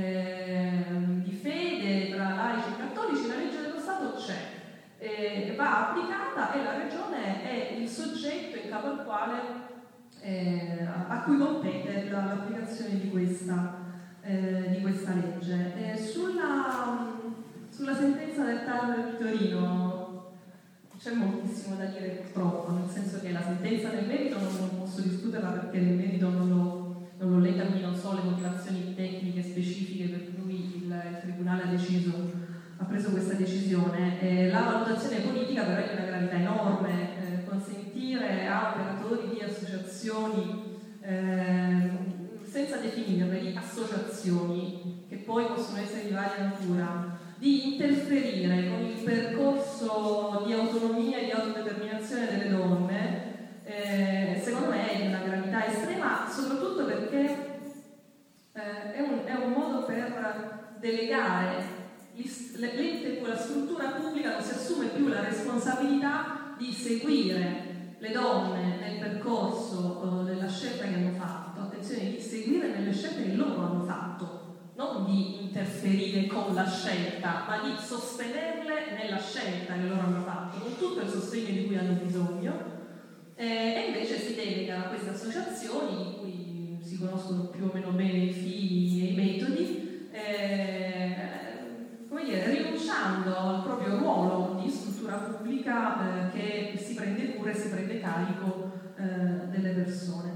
eh, di fede tra laici e cattolici, la legge dello Stato c'è, eh, va applicata e la regione è il soggetto in capo al quale Eh, a cui compete la, l'applicazione di questa, eh, di questa legge. Eh, sulla, sulla sentenza del T A R di Torino c'è moltissimo da dire purtroppo, nel senso che la sentenza nel merito non, non posso discuterla perché nel merito non l'ho, non l'ho letta, quindi non so le motivazioni tecniche specifiche per cui il, il Tribunale ha deciso, ha preso questa decisione. Eh, la valutazione politica però è di una gravità enorme, eh, consentire a operatori di associazioni, eh, senza definirle, di associazioni che poi possono essere di varia natura, di interferire con il percorso di autonomia e di autodeterminazione delle donne, eh, secondo me è di una gravità estrema, soprattutto perché eh, è, un, è un modo per delegare l'ente, la struttura pubblica non si assume più la responsabilità di seguire le donne nel percorso uh, della scelta che hanno fatto, attenzione, di seguire nelle scelte che loro hanno fatto, non di interferire con la scelta, ma di sostenerle nella scelta che loro hanno fatto, con tutto il sostegno di cui hanno bisogno, eh, e invece si delega a queste associazioni di cui si conoscono più o meno bene i fini e i metodi, eh, come dire, rinunciando al proprio ruolo di struttura pubblica eh, che si prende cura e si prende carico eh, delle persone.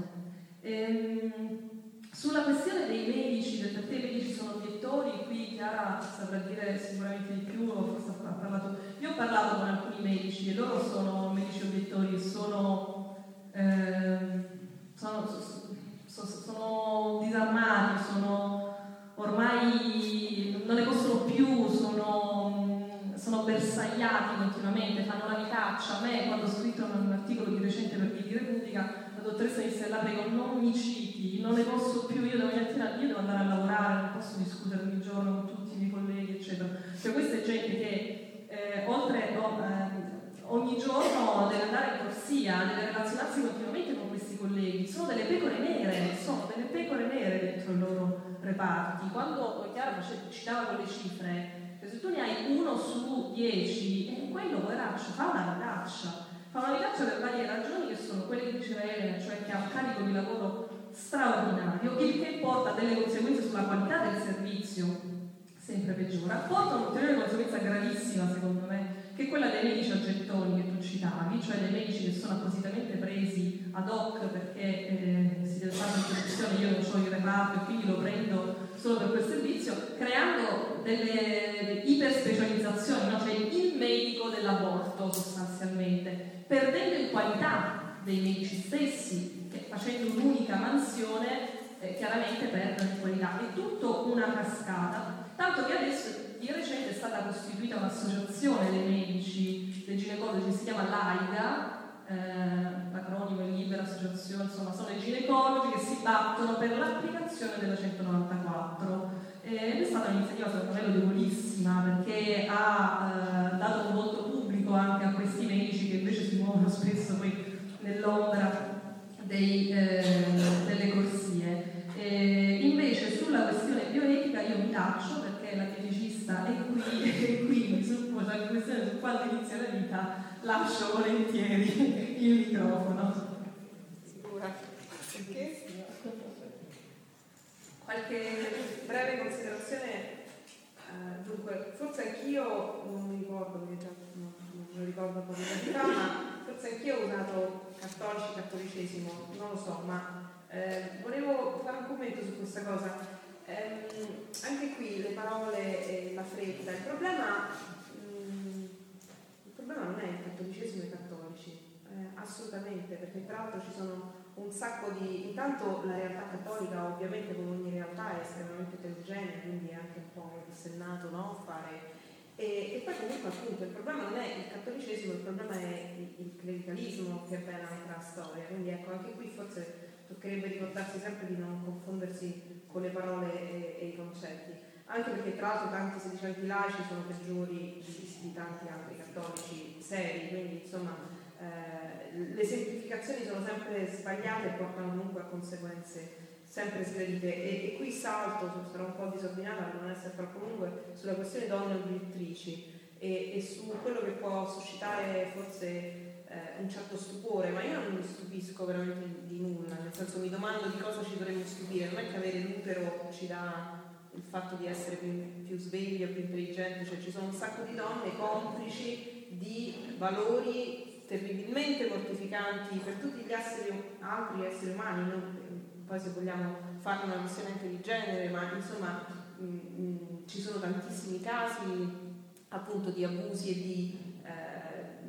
Ehm, sulla questione dei medici, del perché i medici sono obiettori, qui Chiara saprà dire sicuramente di più, forse ha parlato. Io ho parlato con alcuni medici e loro sono medici obiettori, sono, ehm, sono, sono, sono disarmati, sono ormai non ne possono più, sono, sono bersagliati continuamente, fanno la vitaccia. A me, quando ho scritto un articolo di recente per Chi di Repubblica, la dottoressa mi disse: la prego, non mi citi, non ne posso più, io domani mattina io devo andare a lavorare, non posso discutere ogni giorno con tutti i miei colleghi, eccetera. Cioè questa è gente che eh, oltre oh, eh, ogni giorno deve andare in corsia, deve relazionarsi continuamente con questi colleghi, sono delle pecore nere, sono delle pecore nere dentro i loro reparti. Quando Chiara citava con le cifre, cioè se tu ne hai uno su dieci, e quello poveraccio fa una vitaccia, fa una vitaccia per varie ragioni che sono quelle che diceva Elena, cioè che ha un carico di lavoro straordinario, il che porta a delle conseguenze sulla qualità del servizio sempre peggiora, porta un'ulteriore conseguenza gravissima secondo me, che è quella dei medici a gettoni che tu citavi, cioè dei medici che sono appositamente presi ad hoc perché eh, si deve fare un'interruzione, io non ho il reparto e quindi lo prendo solo per quel servizio, creando delle iperspecializzazioni, no? Cioè il medico dell'aborto sostanzialmente, perdendo in qualità dei medici stessi, che facendo un'unica mansione eh, chiaramente perdono in qualità. È tutto una cascata, tanto che adesso di recente è stata costituita un'associazione dei medici, dei ginecologi, si chiama LAIGA, eh, l'acronimo è Libera Associazione, insomma sono i ginecologi che si battono per l'applicazione della centonovantaquattro ed è stata un'iniziativa secondo me lodevolissima perché ha eh, dato un volto pubblico anche a questi medici che invece si muovono spesso poi nell'ombra dei, quando inizia la vita lascio volentieri il microfono. Sicura? Perché? Qualche breve considerazione. Uh, dunque, forse anch'io, non mi ricordo perché già non, non me lo ricordo un po' di fa, ma forse anch'io ho usato cattolici, cattolicesimo, non lo so, ma eh, volevo fare un commento su questa cosa. Um, anche qui le parole e la fretta, il problema, um, il problema non è il cattolicesimo e i cattolici, eh, assolutamente, perché peraltro ci sono un sacco di... Intanto la realtà cattolica ovviamente come ogni realtà è estremamente eterogenea, quindi è anche un po' dissennato, no? Fare... E, e poi comunque appunto il problema non è il cattolicesimo, il problema è il, il clericalismo che è ben altra storia, quindi ecco anche qui forse toccherebbe ricordarsi sempre di non confondersi con le parole e, e i concetti, anche perché tra l'altro tanti sedicenti laici sono peggiori di, di tanti altri cattolici seri, quindi insomma Eh, le semplificazioni sono sempre sbagliate e portano comunque a conseguenze sempre sgradite e, e qui salto, sarò un po' disordinata per non essere troppo lungo, sulla questione donne obiettrici e, e su quello che può suscitare forse eh, un certo stupore, ma io non mi stupisco veramente di, di nulla, nel senso mi domando di cosa ci dovremmo stupire, non è che avere l'utero ci dà il fatto di essere più, più svegli o più intelligenti, cioè ci sono un sacco di donne complici di valori terribilmente mortificanti per tutti gli esseri, altri esseri umani, non, poi se vogliamo fare una visione anche di genere, ma insomma mh, mh, ci sono tantissimi casi appunto di abusi e di eh,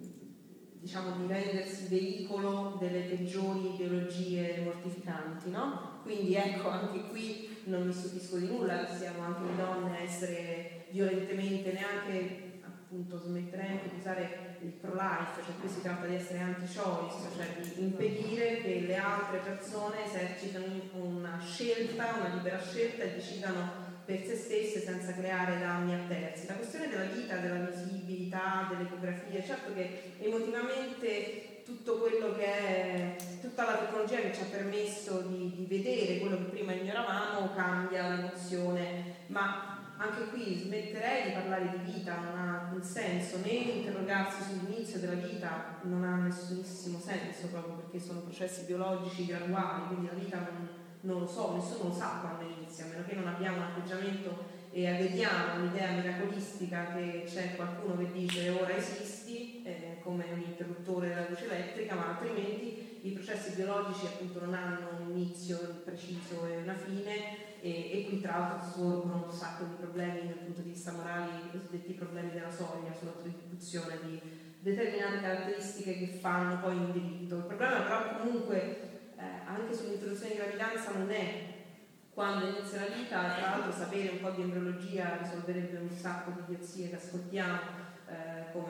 diciamo di rendersi veicolo delle peggiori ideologie mortificanti, no? Quindi ecco, anche qui non mi stupisco di nulla che siano anche le donne a essere violentemente, neanche appunto smetterei anche di usare il pro-life, cioè qui si tratta di essere anti-choice, cioè di impedire che le altre persone esercitino una scelta, una libera scelta e decidano per se stesse senza creare danni a terzi. La questione della vita, della visibilità, delle ecografie, certo che emotivamente tutto quello che è, tutta la tecnologia che ci ha permesso di, di vedere quello che prima ignoravamo cambia l'emozione, ma anche qui smetterei di parlare di vita, non ha un senso, né interrogarsi sull'inizio della vita non ha nessunissimo senso, proprio perché sono processi biologici graduali, quindi la vita non, non lo so, nessuno lo sa quando inizia, a meno che non abbiamo un atteggiamento e vediamo un'idea miracolistica che c'è qualcuno che dice ora esisti, eh, come un interruttore della luce elettrica, ma altrimenti i processi biologici appunto non hanno un inizio preciso e una fine. E, e qui tra l'altro sorgono un sacco di problemi dal punto di vista morale, i cosiddetti problemi della soglia sull'attribuzione di determinate caratteristiche che fanno poi un diritto. Il problema però comunque eh, anche sull'interruzione di gravidanza non è quando inizia la vita, tra l'altro sapere un po' di embriologia risolverebbe un sacco di idiozie che ascoltiamo, eh, come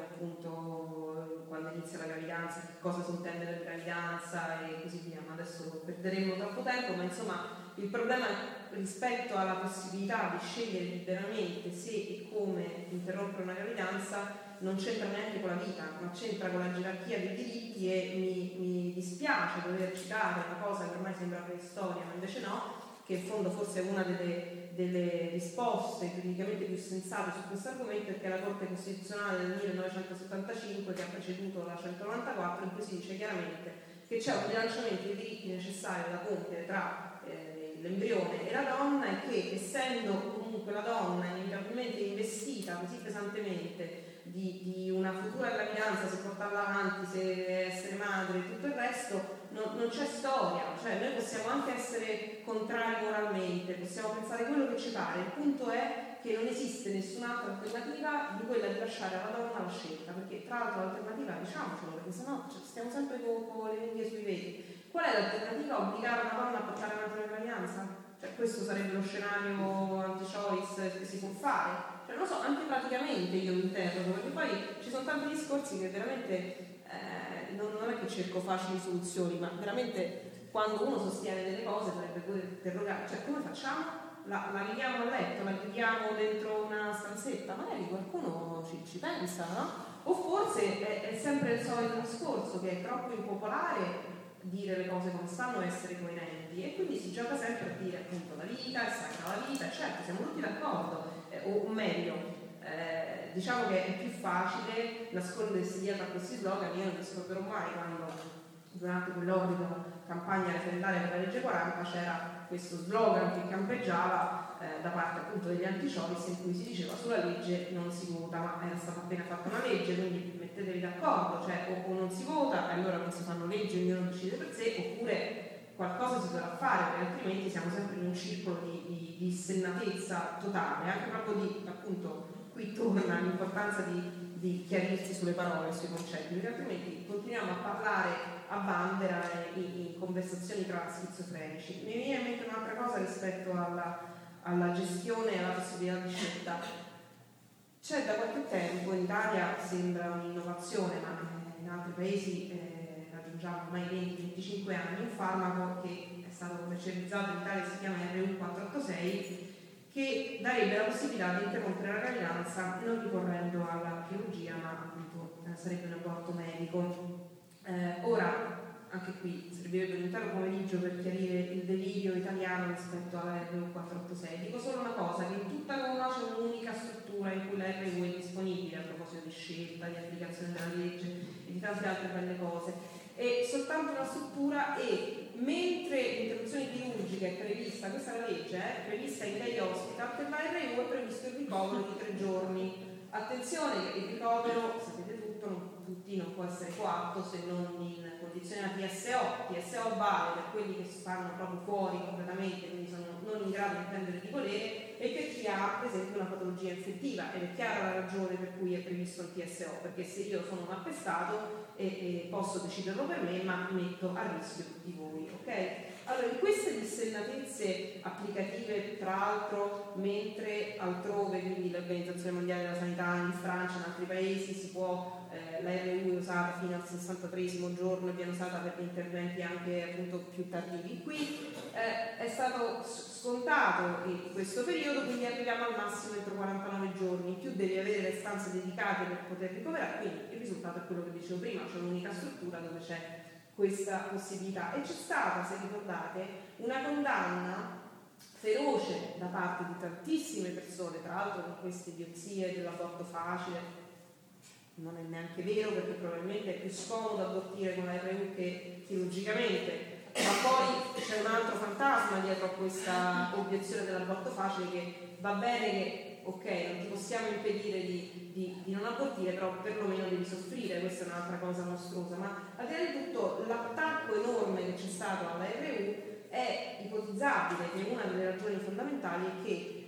appunto quando inizia la gravidanza, che cosa si intende per gravidanza e così via, ma adesso perderemo troppo tempo, ma insomma il problema rispetto alla possibilità di scegliere liberamente se e come interrompere una gravidanza non c'entra neanche con la vita, ma c'entra con la gerarchia dei diritti e mi, mi dispiace dover citare una cosa che ormai sembra preistoria, ma invece no, che in fondo forse è una delle, delle risposte giuridicamente più sensate su questo argomento, perché la Corte Costituzionale del millenovecentosettantacinque, che ha preceduto la centonovantaquattro, in cui si dice chiaramente che c'è un bilanciamento dei diritti necessari da compiere tra eh, l'embrione e la donna e che essendo comunque la donna inevitabilmente investita così pesantemente di, di una futura gravidanza, se portarla avanti, se essere madre e tutto il resto, non, non c'è storia, cioè noi possiamo anche essere contrari moralmente, possiamo pensare quello che ci pare, il punto è che non esiste nessun'altra alternativa di quella di lasciare alla donna la scelta, perché tra l'altro l'alternativa, diciamocelo, perché sennò cioè, stiamo sempre con, con le unghie sui veti. Qual è l'alternativa? Obbligare una donna a portare avanti una gravidanza? Cioè questo sarebbe lo scenario anti-choice che si può fare? Cioè non lo so, anche praticamente io mi interrogo, perché poi ci sono tanti discorsi che veramente eh, non, non è che cerco facili soluzioni, ma veramente quando uno sostiene delle cose dovrebbe pure interrogare, cioè come facciamo? La, la chiudiamo a letto, la chiudiamo dentro una stanzetta, magari qualcuno ci, ci pensa, no? O forse è, è sempre il solito discorso che è troppo impopolare dire le cose come stanno e essere coerenti, e quindi si gioca sempre a dire appunto la vita, è sacra la vita, certo siamo tutti d'accordo, eh, o, o meglio Eh, diciamo che è più facile nascondersi dietro a questi slogan. Io non mi scorderò mai quando durante quell'orrida campagna referendaria per la legge quaranta c'era questo slogan che campeggiava eh, da parte appunto degli anti-Ciovis, in cui si diceva sulla legge non si vota, ma era stata appena fatta una legge, quindi mettetevi d'accordo, cioè o, o non si vota e allora non si fanno leggi, ognuno decide per sé, oppure qualcosa si dovrà fare, perché altrimenti siamo sempre in un circolo di, di, di sennatezza totale, anche proprio di, appunto, qui torna l'importanza di, di chiarirsi sulle parole, sui concetti, perché altrimenti continuiamo a parlare a vanvera in, in conversazioni tra schizofrenici. Mi viene in mente un'altra cosa rispetto alla, alla gestione e alla possibilità di scelta. C'è da qualche tempo, in Italia sembra un'innovazione, ma in altri paesi eh, raggiungiamo ormai venti venticinque anni, un farmaco che è stato commercializzato in Italia, si chiama R U quattrocentottantasei, che darebbe la possibilità di interrompere la gravidanza non ricorrendo alla chirurgia, ma appunto eh, sarebbe un aborto medico. Eh, ora, anche qui servirebbe un intero pomeriggio per chiarire il delirio italiano rispetto alla R U quattrocentottantasei. Dico solo una cosa, che in tutta Roma c'è un'unica struttura in cui la R U è disponibile a proposito di scelta, di applicazione della legge e di tante altre belle cose. È soltanto una struttura e mentre l'interruzione chirurgica è prevista, questa è la legge, eh, è prevista in day hospital, per la R U è previsto il ricovero di tre giorni. Attenzione che il ricovero, sapete tutto, non, tutti non può essere coatto se non in condizioni a T S O. T S O vale per quelli che stanno proprio fuori completamente, quindi sono non in grado di prendere di volere, e per chi ha per esempio una patologia infettiva, ed è chiara la ragione per cui è previsto il T S O, perché se io sono un appestato e, e posso deciderlo per me, ma metto a rischio tutti voi, ok? Allora, in queste dissennatezze applicative, tra l'altro, mentre altrove, quindi l'Organizzazione Mondiale della Sanità in Francia, in altri paesi, si può, eh, la R U è usata fino al sessantatreesimo giorno e viene usata per gli interventi anche appunto più tardivi. Qui eh, è stato scontato in questo periodo, quindi arriviamo al massimo entro quarantanove giorni, in più devi avere le stanze dedicate per poter ricoverare, quindi il risultato è quello che dicevo prima, c'è un'unica struttura dove c'è questa possibilità. E c'è stata, se ricordate, una condanna feroce da parte di tantissime persone, tra l'altro con queste idiozie dell'aborto facile. Non è neanche vero, perché probabilmente è più scomodo abortire con la R U che chirurgicamente, ma poi c'è un altro fantasma dietro a questa obiezione dell'aborto facile, che va bene che ok, non ti possiamo impedire di, di, di non abortire, però perlomeno devi soffrire, questa è un'altra cosa mostruosa. Ma al di là di tutto, l'attacco enorme che c'è stato alla R U è ipotizzabile, che una delle ragioni fondamentali è che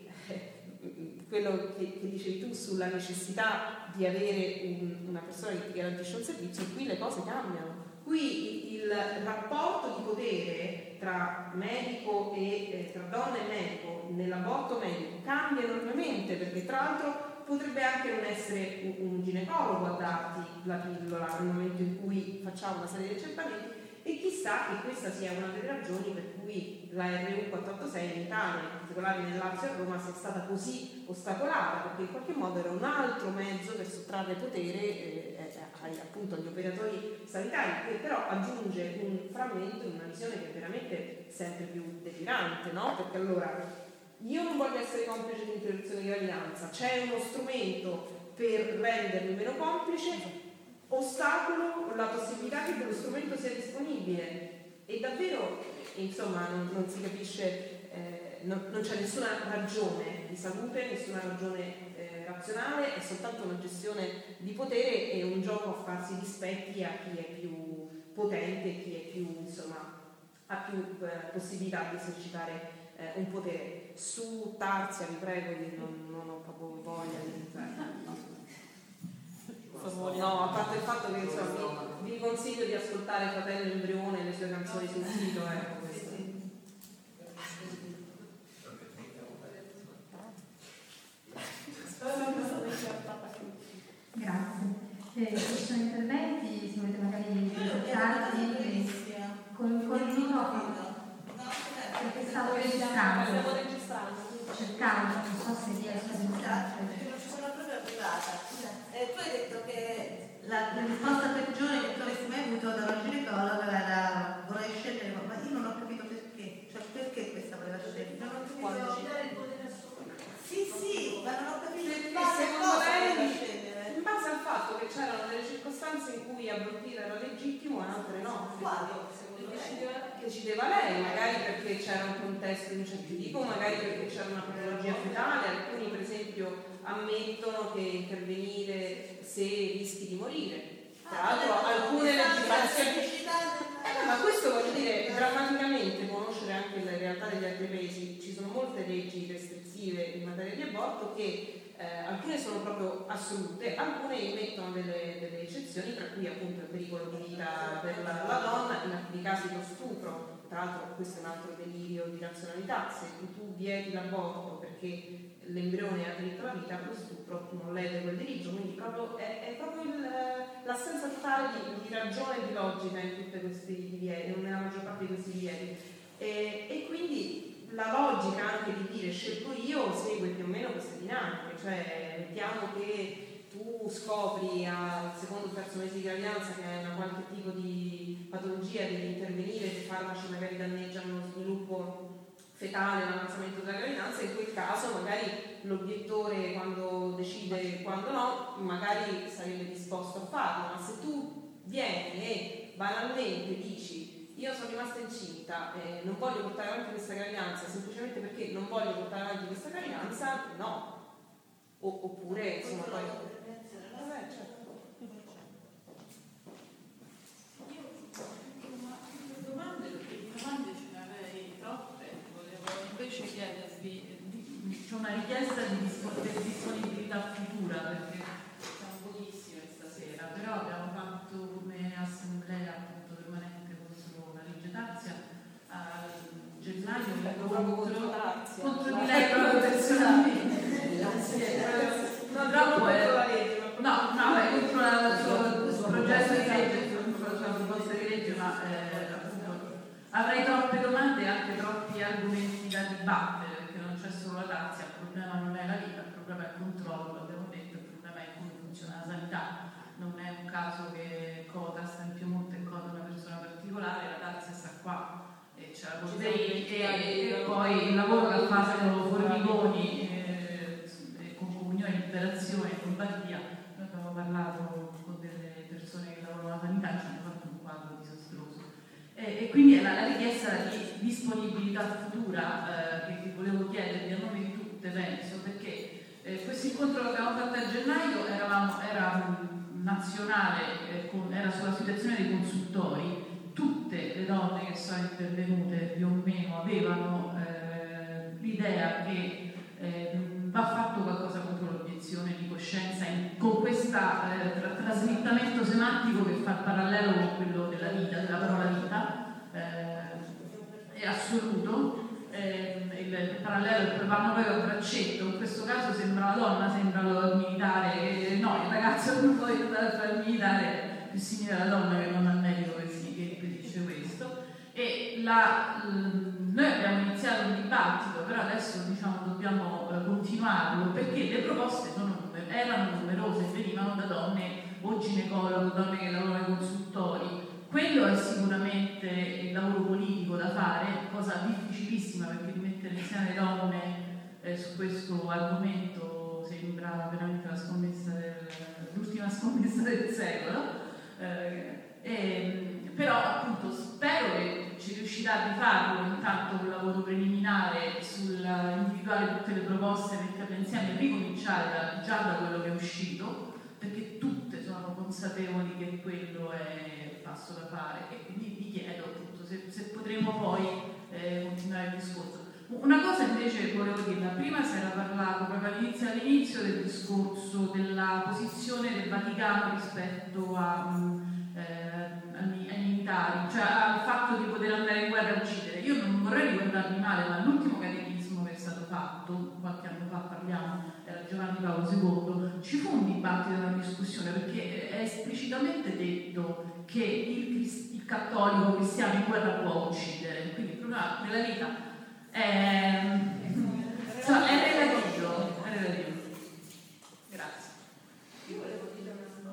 eh, quello che, che dicevi tu sulla necessità di avere un, una persona che ti garantisce un servizio, qui le cose cambiano. Qui il, il rapporto di potere tra medico e eh, tra donna e medico nell'aborto medico cambia enormemente, perché tra l'altro potrebbe anche non essere un, un ginecologo a darti la pillola nel momento in cui facciamo una serie di accertamenti, e chissà che questa sia una delle ragioni per cui la R U quattrocentottantasei in Italia, in particolare nel Lazio e a Roma, sia stata così ostacolata, perché in qualche modo era un altro mezzo per sottrarre potere eh, ai, appunto agli operatori sanitari, che però aggiunge un frammento in una visione che è veramente sempre più delirante, no? Perché allora io non voglio essere complice di interruzione di gravidanza, c'è uno strumento per rendermi meno complice, ostacolo la possibilità che quello strumento sia disponibile, e davvero insomma non, non si capisce, eh, non, non c'è nessuna ragione di salute, nessuna ragione eh, razionale, è soltanto una gestione di potere e un gioco a farsi dispetti a chi è più potente, chi è più insomma ha più eh, possibilità di esercitare eh, un potere. Su Tarzia vi prego, non, non ho proprio voglia di entrare. No, a parte il fatto che insomma, vi, vi consiglio di ascoltare Fratello Embrione e le sue canzoni sul sito, ecco questo. Grazie. Eh, ci sono interventi, se volete magari presentarsi con, con il microfono, perché stavo registrando, cercando, non so se riesco a registrare. Sono proprio arrivata. Eh, tu hai detto che la, la risposta peggiore che tu avresti mai avuto da una ginecologa era vorrei scegliere, ma io non ho capito perché, cioè perché questa voleva scegliere? Non ho capito. Sì, sì, ma non ho capito perché secondo abortire era legittimo e altre no. Che decideva lei, magari perché c'era un contesto di un certo tipo, magari perché c'era una patologia fetale. Alcuni per esempio ammettono che intervenire se rischi di morire. Tra l'altro alcune legislazioni, eh, ma questo voglio dire, drammaticamente conoscere anche la realtà degli altri paesi. Ci sono molte leggi restrittive in materia di aborto che eh, alcune sono proprio assolute, alcune immettono delle, delle eccezioni, tra cui appunto il pericolo di vita per la, la donna, in alcuni casi lo stupro. Tra l'altro questo è un altro delirio di razionalità: se tu vieti l'aborto perché l'embrione ha diritto alla vita, lo stupro non lede quel diritto, quindi proprio è, è proprio il, l'assenza totale di, di ragione e di logica in tutti questi divieti, nella maggior parte di questi divieti. E, e quindi la logica anche di dire scelgo io segue più o meno queste dinamiche, cioè mettiamo che tu scopri al secondo o terzo mese di gravidanza che hai una qualche tipo di patologia, devi intervenire, i farmaci magari danneggiano lo sviluppo fetale, l'avanzamento della gravidanza, in quel caso magari l'obiettore, quando decide quando no, magari sarebbe disposto a farlo. Ma se tu vieni e banalmente dici io sono rimasta incinta e non voglio portare avanti questa gravidanza semplicemente perché non voglio portare avanti questa gravidanza, no. O, oppure insomma poi vabbè, certo. Domande, domande ce ne avrei troppe, volevo invece chiedervi, c'è una richiesta di disponibilità futura, perché siamo pochissime stasera, però abbiamo fatto come assemblea appunto permanente contro la legge Tarzia a gennaio un incontro contro di lei proprio personalmente. No, troppo è, no, no, è contro la, il suo progetto di legge, contro la sua proposta di legge, ma eh, appunto avrei troppe domande e anche troppi argomenti da dibattere, perché non c'è solo la Tarzia, il problema non è la vita, il problema è il controllo, l'abbiamo detto, il problema è come funziona la sanità. Non è un caso che Cota sta in Piemonte e Cota una persona particolare, la Tarzia sta qua e c'è la Cosei e, e poi il lavoro che fanno Formigoni con Comunione e Liberazione in Lombardia. Noi abbiamo parlato con delle persone che lavorano alla sanità e ci hanno fatto un quadro disastroso. E, e quindi la, la richiesta di disponibilità futura eh, che, che volevo chiedervi a nome di tutte, penso, perché eh, questo incontro che abbiamo fatto a gennaio eravamo, era um, nazionale, eh, con, era sulla situazione dei consultori. Tutte le donne che sono intervenute più o meno avevano eh, l'idea che eh, va fatto qualcosa contro l'obiezione di coscienza in, con questo eh, tra, trasmittamento semantico che fa il parallelo con quello della vita, della parola vita, eh, è assoluto. Eh, il, il parallelo vanno poi a braccetto, in questo caso sembra la donna, sembra il militare, eh, no, il ragazzo non può andare a fare il militare, più simile alla donna che non al medico che si che dice questo. E la, l, noi abbiamo iniziato un dibattito, però adesso diciamo dobbiamo eh, continuarlo, perché le proposte sono, erano numerose, venivano da donne o ginecologo, donne che lavorano ai consultori. Quello è sicuramente il lavoro politico da fare, cosa difficilissima, perché di mettere insieme le donne eh, su questo argomento sembra veramente la scommessa del, l'ultima scommessa del secolo. Eh, e, però appunto spero che ci riuscirà di farlo intanto un lavoro preliminare sull'individuare tutte le proposte, metterle insieme e ricominciare da, già da quello che è uscito, perché tutte sono consapevoli che quello è passo da fare, e quindi vi chiedo appunto se, se potremo poi eh, continuare il discorso. Una cosa invece volevo dirla, prima si era parlato proprio all'inizio, all'inizio del discorso della posizione del Vaticano rispetto a, eh, ai, ai militari, cioè al fatto di poter andare in guerra e uccidere. Io non vorrei ricordarmi male, ma l'ultimo catechismo che è stato fatto, qualche anno fa parliamo, era Giovanni Paolo secondo, ci fu un dibattito e una discussione, perché è esplicitamente detto che il, il cattolico cristiano in guerra può uccidere, quindi il problema della vita è, so, è relativo, è relativo. Grazie. Io volevo dire una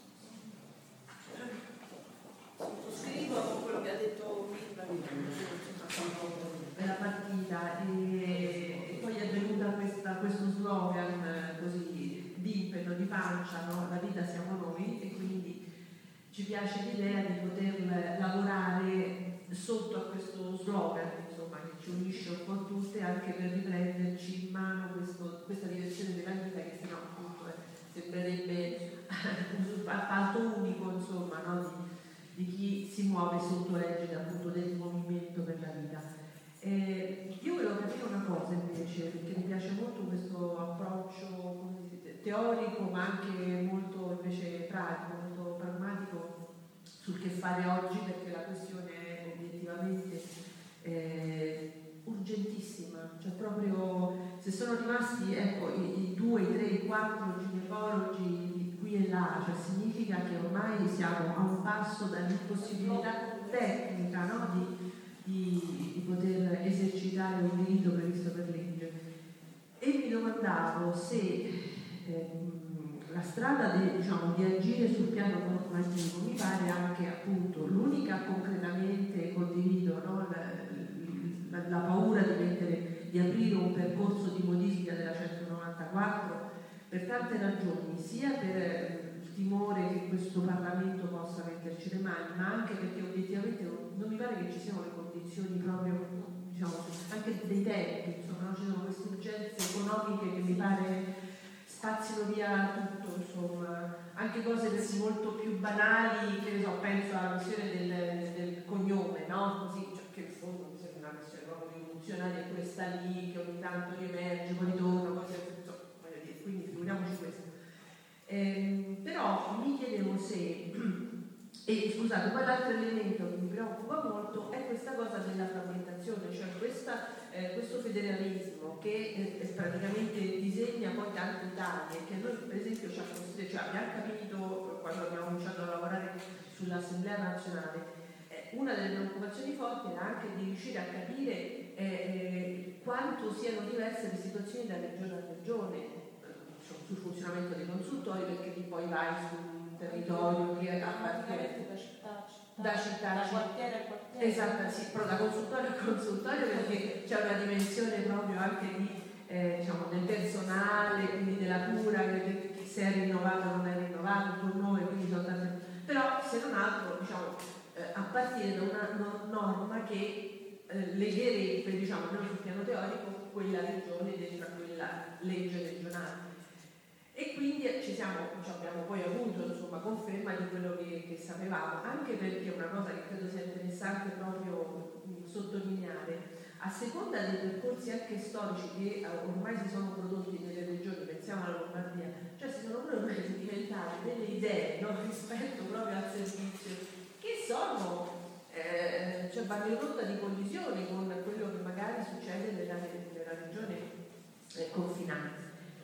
cosa. Sottoscrivo quello che ha detto Mirna della partita e, e poi è venuta questa, questo slogan così di impeto, di pancia, no? La vita siamo noi, e quindi ci piace l'idea di poter lavorare sotto a questo slogan, insomma, che ci unisce un po' tutte, anche per riprenderci in mano questo, questa direzione della vita, che sennò appunto eh, sembrerebbe un appalto unico, insomma, no? di, di chi si muove sotto l'egida appunto del movimento per la vita. Eh, io volevo capire una cosa invece, perché mi piace molto questo approccio come dite, teorico, ma anche molto invece pratico, molto pragmatico sul che fare oggi, perché la questione è obiettivamente eh, urgentissima, cioè proprio se sono rimasti ecco, i, i due, i tre, i quattro ginecologi qui e là, cioè significa che ormai siamo a un passo dall'impossibilità tecnica, no? di, di, di poter esercitare un diritto previsto per legge. E mi domandavo se eh, la strada di, diciamo, di agire sul piano normativo mi pare anche appunto l'unica concretamente condivido, no? la, la, la paura di, mettere, di aprire un percorso di modifica della centonovantaquattro per tante ragioni, sia per il timore che questo Parlamento possa metterci le mani, ma anche perché obiettivamente non, non mi pare che ci siano le condizioni proprio, diciamo, anche dei tempi, insomma, no? Ci sono queste urgenze economiche che mi pare spazino via tutto, insomma, anche cose molto più banali, che ne so, penso alla questione del, del cognome, no? Così, cioè, che in fondo mi sembra una questione proprio rivoluzionaria, questa lì che ogni tanto riemerge, poi ritorna, poi insomma, voglio dire, quindi figuriamoci questo. Eh, però mi chiedevo se, e scusate, poi l'altro elemento che mi preoccupa molto è questa cosa della frammentazione, cioè questa, eh, questo federalismo che eh, praticamente disegna poi tante Italie, che noi per esempio ci ha costretto, cioè abbiamo capito quando abbiamo cominciato a lavorare sull'Assemblea nazionale, eh, una delle preoccupazioni forti era anche di riuscire a capire eh, eh, quanto siano diverse le situazioni da regione a regione sul funzionamento dei consultori, perché lì poi vai sul territorio che appartiene da città a città, da città a da città. quartiere a quartiere. Esatto, sì, però da consultorio a consultorio, perché c'è una dimensione proprio anche di, eh, diciamo, del personale, quindi della cura, che, che se è rinnovato o non è rinnovato, il turnover, quindi sono tante. Però se non altro, diciamo, eh, a partire da una no, norma che eh, legherebbe, diciamo, almeno sul piano teorico, quella regione dentro a quella legge regionale. E quindi ci, siamo, ci abbiamo poi avuto insomma, conferma di quello che, che sapevamo, anche perché una cosa che credo sia interessante proprio mh, sottolineare, a seconda dei percorsi anche storici che uh, ormai si sono prodotti nelle regioni, pensiamo alla Lombardia, cioè si sono proprio sedimentate delle idee, no? Rispetto proprio al servizio, che sono, eh, cioè vanno in rotta di collisione con quello che magari succede nella, nella regione eh, confinante.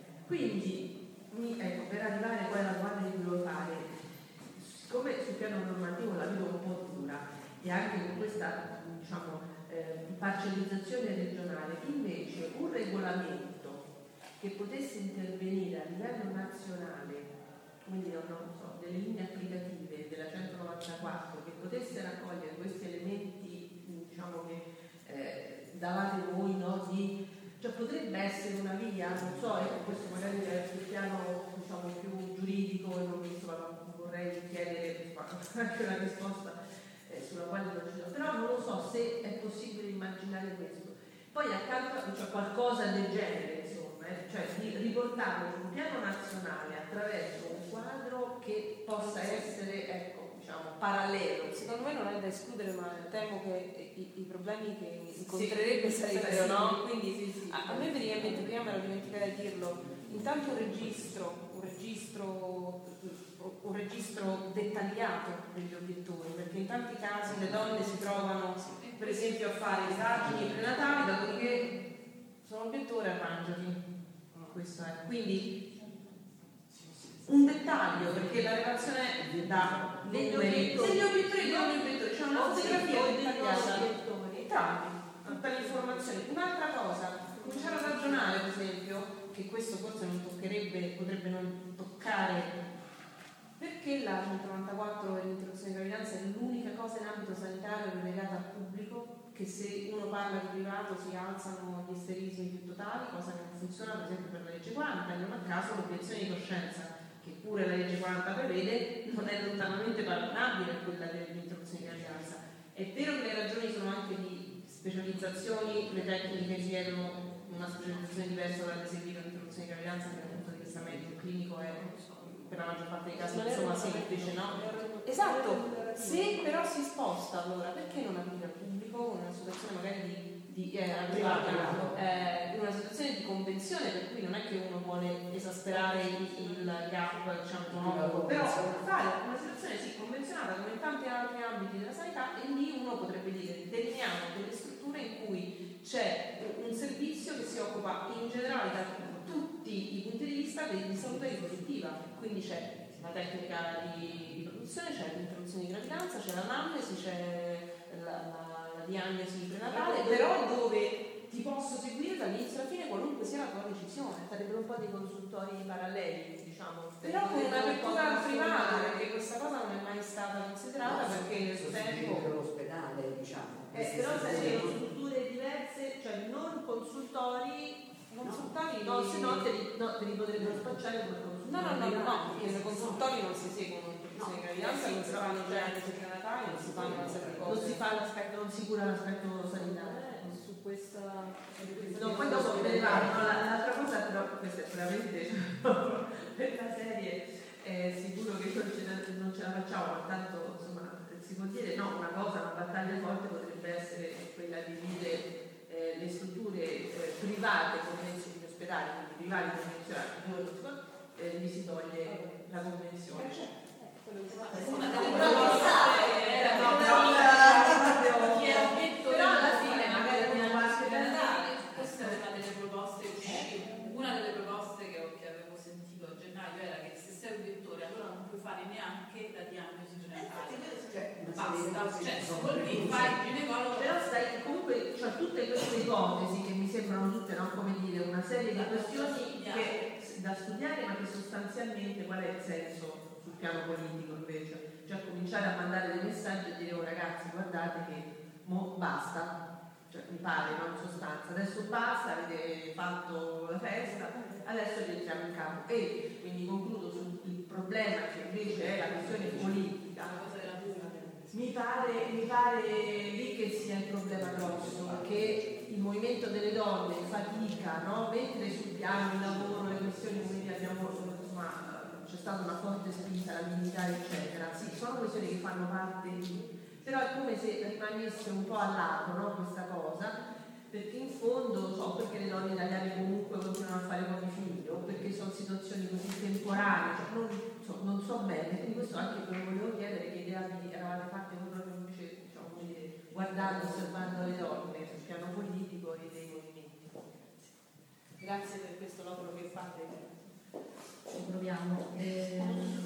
Quindi, ecco, per arrivare poi alla domanda che volevo fare, siccome sul piano normativo la vedo un po' dura e anche con questa, diciamo, eh, parcellizzazione regionale, invece un regolamento che potesse intervenire a livello nazionale, quindi non, non so, delle linee applicative della centonovantaquattro, che potesse raccogliere questi elementi, diciamo, che eh, davate voi, no, di cioè potrebbe essere una via, non so, ecco, questo magari è sul piano, diciamo, più giuridico e non, insomma, non vorrei chiedere anche una risposta eh, sulla quale non ci sono, però non lo so se è possibile immaginare questo. Poi accanto c'è qualcosa del genere, insomma, eh, cioè di riportarlo sul piano nazionale attraverso un quadro che possa essere, ecco, diciamo, parallelo. Secondo me non è da escludere, ma temo che i, i problemi che incontrerebbe sì, sarebbero, sì, no? Quindi sì, sì, a, a me veniva in mente, prima me l'ho dimenticato di dirlo, intanto un registro, un registro, un registro dettagliato degli obiettori, perché in tanti casi le donne si trovano, per esempio, a fare esagini prenatali, dopodiché sono obiettore, arrangiati. Questo è. Quindi un dettaglio, perché la relazione da degli obiettori, degli obiettori, degli obiettori, c'è una fotografia dettagliata, entrambi, tutta l'informazione. Un'altra cosa, cominciare a ragionare, per esempio, che questo forse non toccherebbe, potrebbe non toccare, perché la centonovantaquattro e l'interruzione di gravidanza è l'unica cosa in ambito sanitario relegata al pubblico, che se uno parla di privato si alzano gli isterismi più totali, cosa che non funziona per esempio per la legge quaranta, e non a caso l'obiezione di coscienza, che pure la legge quaranta prevede, non è lontanamente paragonabile a quella dell'interruzione di gravidanza. È vero che le ragioni sono anche di specializzazioni, le tecniche richiedono una specializzazione diversa da eseguire un'interruzione di gravidanza, che dal punto di vista medico clinico è per la maggior parte dei casi insomma semplice, no? Esatto, se però si sposta allora perché non aprire al pubblico in una situazione magari di, di eh, privata, eh, in una situazione di convenzione, per cui non è che uno vuole esasperare il, il gap diciamo economico, però fare una situazione sì convenzionata come in tanti altri ambiti della sanità, e lì uno potrebbe dire delineiamo delle strutture in cui c'è un servizio che si occupa in generale da tutti i punti di vista di salute riproduttiva, quindi c'è la tecnica di, di produzione, c'è l'interruzione di gravidanza, c'è l'anamnesi, c'è la, la, la diagnosi prenatale, però dove ti posso seguire dall'inizio alla fine qualunque sia la tua decisione. Sarebbero un po' di consultori paralleli, diciamo, però con un'apertura privata, perché questa cosa non è mai stata considerata, no, perché nel tempo l'ospedale, diciamo, eh, però sarebbero strutture diverse, cioè non consultori. Consultori no, se no te li, no, te li potrebbero spacciare come consultori. No, no, no, no, no, perché nei consultori non si seguono interruzioni di gravidanza, non si fanno diagnosi prenatali, non si fanno una serie di cose. Non si fa l'aspetto, non si cura l'aspetto sanitario. Eh, su questa. No, poi dopo me ne vado. No, l'altra cosa, però, questa è veramente per la serie, è sicuro che non ce, la, non ce la facciamo, ma tanto insomma si può dire no, una cosa, una battaglia forte potrebbe essere quella di dire. Eh, le strutture eh, private convenzionate, gli ospedali quindi privati convenzionati, eh, gli si toglie la convenzione. Però alla fine magari una parte dell'anale, questa è una delle proposte uscite, una delle proposte che, ho, che avevo sentito a gennaio era che se sei un vettore allora non puoi fare neanche la diagnosi prenatale. Basta, cioè col B fai il ginecologo. Però stai comunque, cioè tutte queste ipotesi che mi sembrano tutte, no, come dire, una serie di questioni che, da studiare, ma che sostanzialmente qual è il senso sul piano politico invece? Cioè cominciare a mandare dei messaggi e dire oh ragazzi guardate che mo basta, cioè mi pare, no, in sostanza, adesso basta, avete fatto la festa, adesso rientriamo in campo. E quindi concludo sul problema che invece è la questione politica. Mi pare, mi pare lì che sia il problema grosso, che il movimento delle donne fatica, no? Mentre sul piano, il lavoro, le questioni come abbiamo, insomma, c'è stata una forte spinta alla dignità, eccetera. Sì, sono questioni che fanno parte di, però è come se rimanesse un po' a lato, no? Questa cosa, perché in fondo so perché le donne italiane comunque continuano a fare pochi figli, o perché sono situazioni così temporanee, cioè non, so, non so bene, quindi questo anche quello che volevo chiedere, che idea vi eravate fatte proprio invece, diciamo, dire, guardando, osservando le donne sul piano politico e dei movimenti. Grazie per questo lavoro che fate. Ci proviamo. Eh...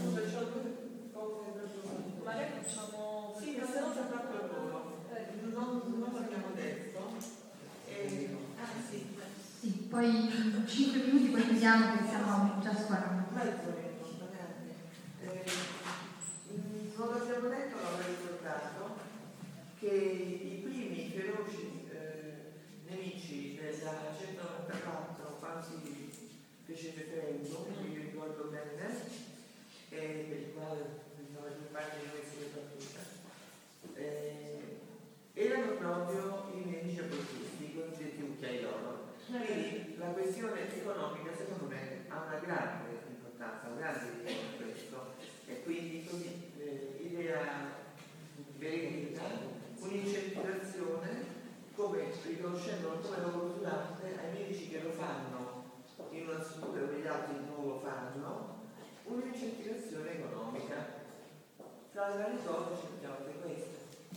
Magari facciamo. Sì, ma se non c'è fatto il lavoro, non, non l'abbiamo detto. Eh, ah sì. Sì, poi in cinque minuti poi chiudiamo che siamo già squadrati. Mezz'oretta, va bene. Eh, non l'abbiamo detto, l'avrei ricordato, che i primi feroci eh, nemici del centonovantaquattro, quando si fece il referendum, che io ricordo bene, eh, per il quale la maggior parte di noi si è battuta, eh, erano proprio i nemici abortisti, i cosiddetti ucchiai d'oro. Quindi la questione economica secondo me ha una grande importanza, un grande rilievo in questo, e quindi così eh, idea verifica un'incentivazione come riconoscendo come lavoro usurante ai medici che lo fanno in una struttura dove gli altri non lo fanno, un'incentivazione economica. Tra le varie cose ci mettiamo anche queste.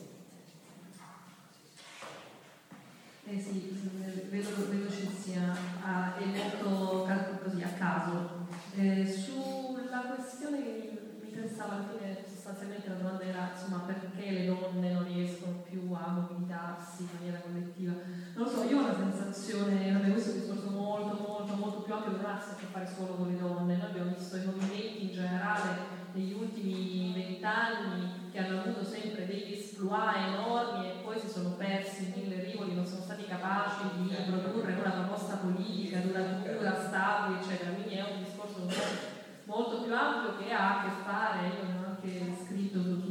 Eh sì, vedo, vedo ci sia ah, è molto così a caso. Eh, sulla questione che mi, mi interessava alla fine, sostanzialmente la domanda era insomma perché le donne non riescono più a mobilitarsi in maniera collettiva. Non lo so, io ho una sensazione, vabbè, questo è un discorso molto molto molto più ampio, non ha a che fare solo con le donne. Noi abbiamo visto i movimenti in generale negli ultimi vent'anni che hanno avuto sempre degli esploit enormi e poi si sono persi in mille rivoli, non sono stati capaci di produrre una proposta politica duratura, stabile, eccetera. Quindi è un discorso molto più ampio che ha a che fare, io ho anche scritto sul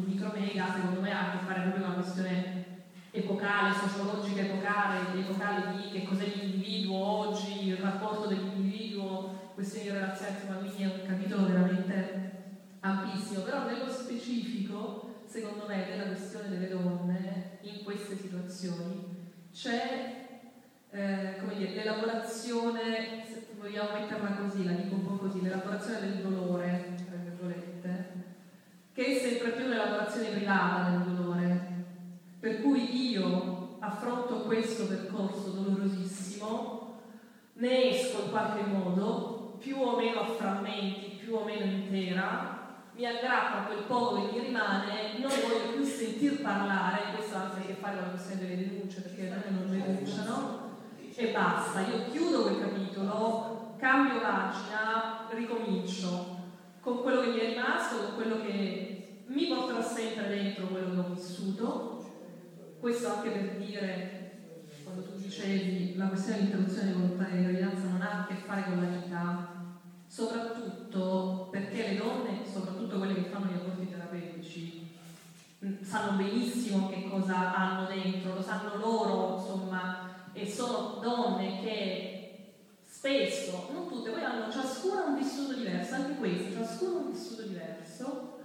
ha a che fare proprio con una questione epocale, sociologica epocale, epocale di che cos'è l'individuo oggi, il rapporto dell'individuo, questioni di relazione, insomma, quindi è un capitolo veramente ampissimo, però nello specifico, secondo me, della questione delle donne in queste situazioni c'è eh, come dire, l'elaborazione, se vogliamo metterla così, la dico un po' così, l'elaborazione del dolore, tra virgolette, che è sempre più un'elaborazione privata del dolore, per cui io affronto questo percorso dolorosissimo, ne esco in qualche modo, più o meno a frammenti, più o meno intera, mi aggrappo a quel poco che mi rimane, non voglio più sentir parlare, questo ha anche a che fare con la questione delle denunce, perché a me non denunciano, e basta, io chiudo quel capitolo, cambio pagina, ricomincio con quello che mi è rimasto, con quello che mi porterò sempre dentro quello che ho vissuto. Questo anche per dire, quando tu dicevi la questione dell'interruzione volontaria di gravidanza non ha a che fare con la vita, soprattutto perché le donne, soprattutto quelle che fanno gli aborti terapeutici, sanno benissimo che cosa hanno dentro, lo sanno loro, insomma, e sono donne che spesso, non tutte, poi hanno ciascuna un vissuto diverso, anche queste, ciascuno un vissuto diverso,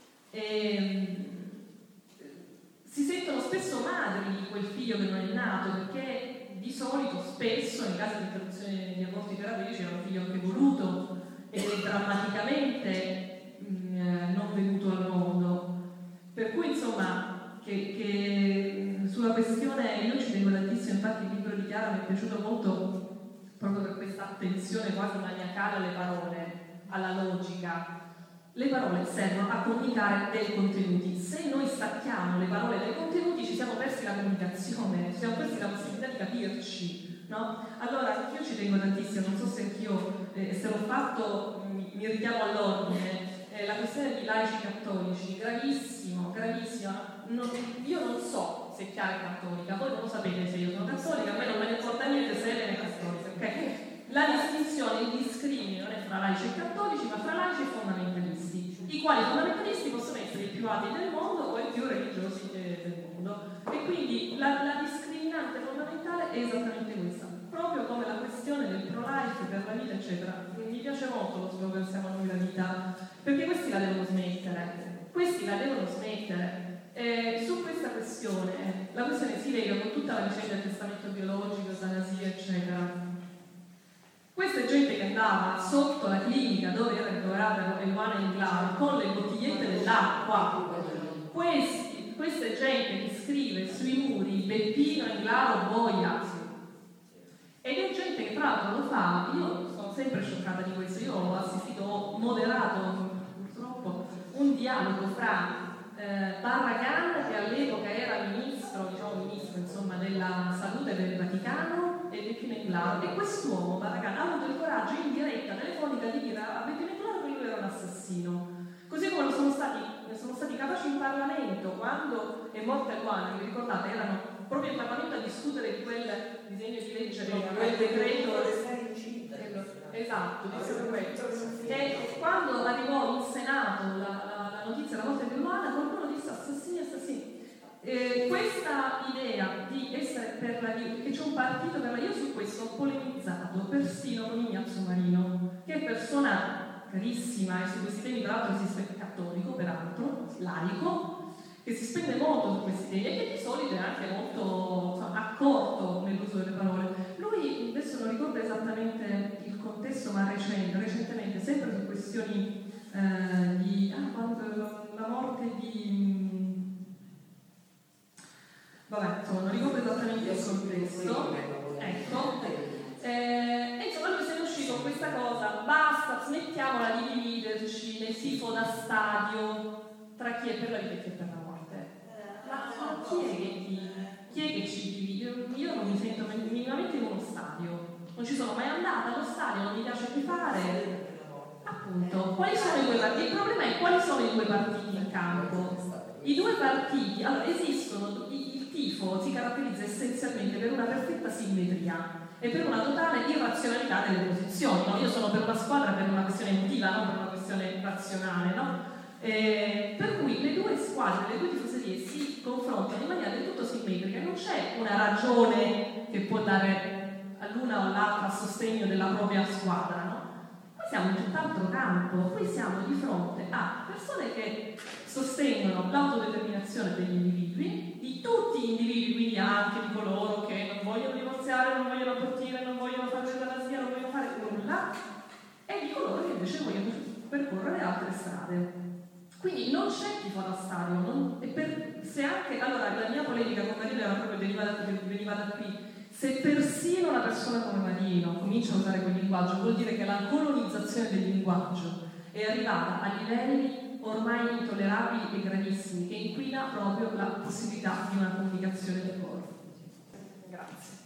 e si sentono spesso madri di quel figlio che non è nato, perché di solito, spesso, in caso di interruzione di aborti terapeutici, è un figlio anche voluto ed è drammaticamente mh, non venuto al mondo. Per cui, insomma, che, che sulla questione, io ci tengo tantissimo, infatti il libro di Chiara mi è piaciuto molto proprio per questa attenzione quasi maniacale alle parole, alla logica. Le parole servono a comunicare dei contenuti. Se noi stacchiamo le parole dai contenuti, ci siamo persi la comunicazione, ci siamo persi la possibilità di capirci, no? Allora, io ci tengo tantissimo, non so se anch'io, eh, se l'ho fatto, mi, mi richiamo all'ordine, eh, la questione di laici cattolici, gravissimo, gravissimo. Non, io non so se Chiara è cattolica, voi non lo sapete se io sono cattolica, a me non me ne importa niente se Elena è cattolica, ok? La distinzione, il discrimine non è fra laici e cattolici, ma fra laici e fondamentalisti, i quali fondamentalisti possono essere i più atei del mondo o i più religiosi del mondo. E quindi la, la discriminante fondamentale è esattamente questa, proprio come la questione del pro-life per la vita, eccetera. Mi piace molto lo slogan "siamo noi la vita", perché questi la devono smettere, questi la devono smettere. Eh, su questa questione, la questione si lega con tutta la vicenda del testamento biologico, eutanasia, eccetera. Questa è gente che andava sotto la clinica dove era ricoverata Eluana Englaro con le bottigliette dell'acqua. Questi, questa è gente che scrive sui muri Beppino Englaro boia. Ed è gente che tra l'altro lo fa, io sono sempre scioccata di questo, io ho assistito, ho moderato purtroppo un dialogo fra eh, Barragan, che all'epoca era ministro, diciamo ministro insomma, della salute del Vaticano, e Beppino Englaro, e quest'uomo Barragan ha avuto il coraggio in diretta telefonica di dire a Beppino Englaro che lui era un assassino, così come lo sono stati, ne sono stati capaci in Parlamento quando è morta Eluana, vi ricordate, erano proprio in Parlamento a discutere di quel disegno di legge, no, quel decreto, esatto, e quando arrivò in Senato la, la, la notizia della morte di Eluana, qualcuno disse assassini, assassini. Eh, questa idea di essere per la vita, che c'è un partito per la io su questo ho polemizzato persino con Ignazio Marino, che è persona carissima e su questi temi tra l'altro si spende, cattolico peraltro, laico, che si spende molto su questi temi e che di solito è anche molto insomma, accorto nell'uso delle parole. Lui adesso non ricordo esattamente il contesto, ma recente, recentemente, sempre su questioni eh, di ah, quando, la morte di vabbè, insomma, non ricordo esattamente il contesto, ecco, eh, e insomma lui se ne è uscito con questa cosa, basta, smettiamola di dividerci nel tifo da stadio tra chi è per la vita e chi è per la morte. Ma, ma chi è che ti, chi è che ci divide? Io non mi sento minimamente in uno stadio, non ci sono mai andata allo stadio, non mi piace tifare, appunto. Quali sono i due partiti? Il problema è quali sono i due partiti in campo. I due partiti, allora, esistono, il tifo si caratterizza essenzialmente per una perfetta simmetria e per una totale irrazionalità delle posizioni, no? Io sono per una squadra per una questione emotiva, non per una questione razionale, no? Eh, per cui le due squadre, le due tifoserie si confrontano in maniera del tutto simmetrica, non c'è una ragione che può dare all'una o all'altra a sostegno della propria squadra, no? Qui siamo in tutt'altro campo, qui siamo di fronte a persone che sostengono l'autodeterminazione degli individui, di tutti gli individui, quindi anche di coloro che non vogliono divorziare, non vogliono abortire, non vogliono fare l'eutanasia, non vogliono fare nulla, e di coloro che invece vogliono percorrere altre strade. Quindi non c'è chi fa da stadio, non, e per, se anche, allora la mia polemica con Marino era proprio derivata, veniva da qui, se persino una persona come Marino comincia a usare quel linguaggio, vuol dire che la colonizzazione del linguaggio è arrivata a livelli ormai intollerabili e gravissimi, che inquina proprio la possibilità di una comunicazione del corpo. Grazie.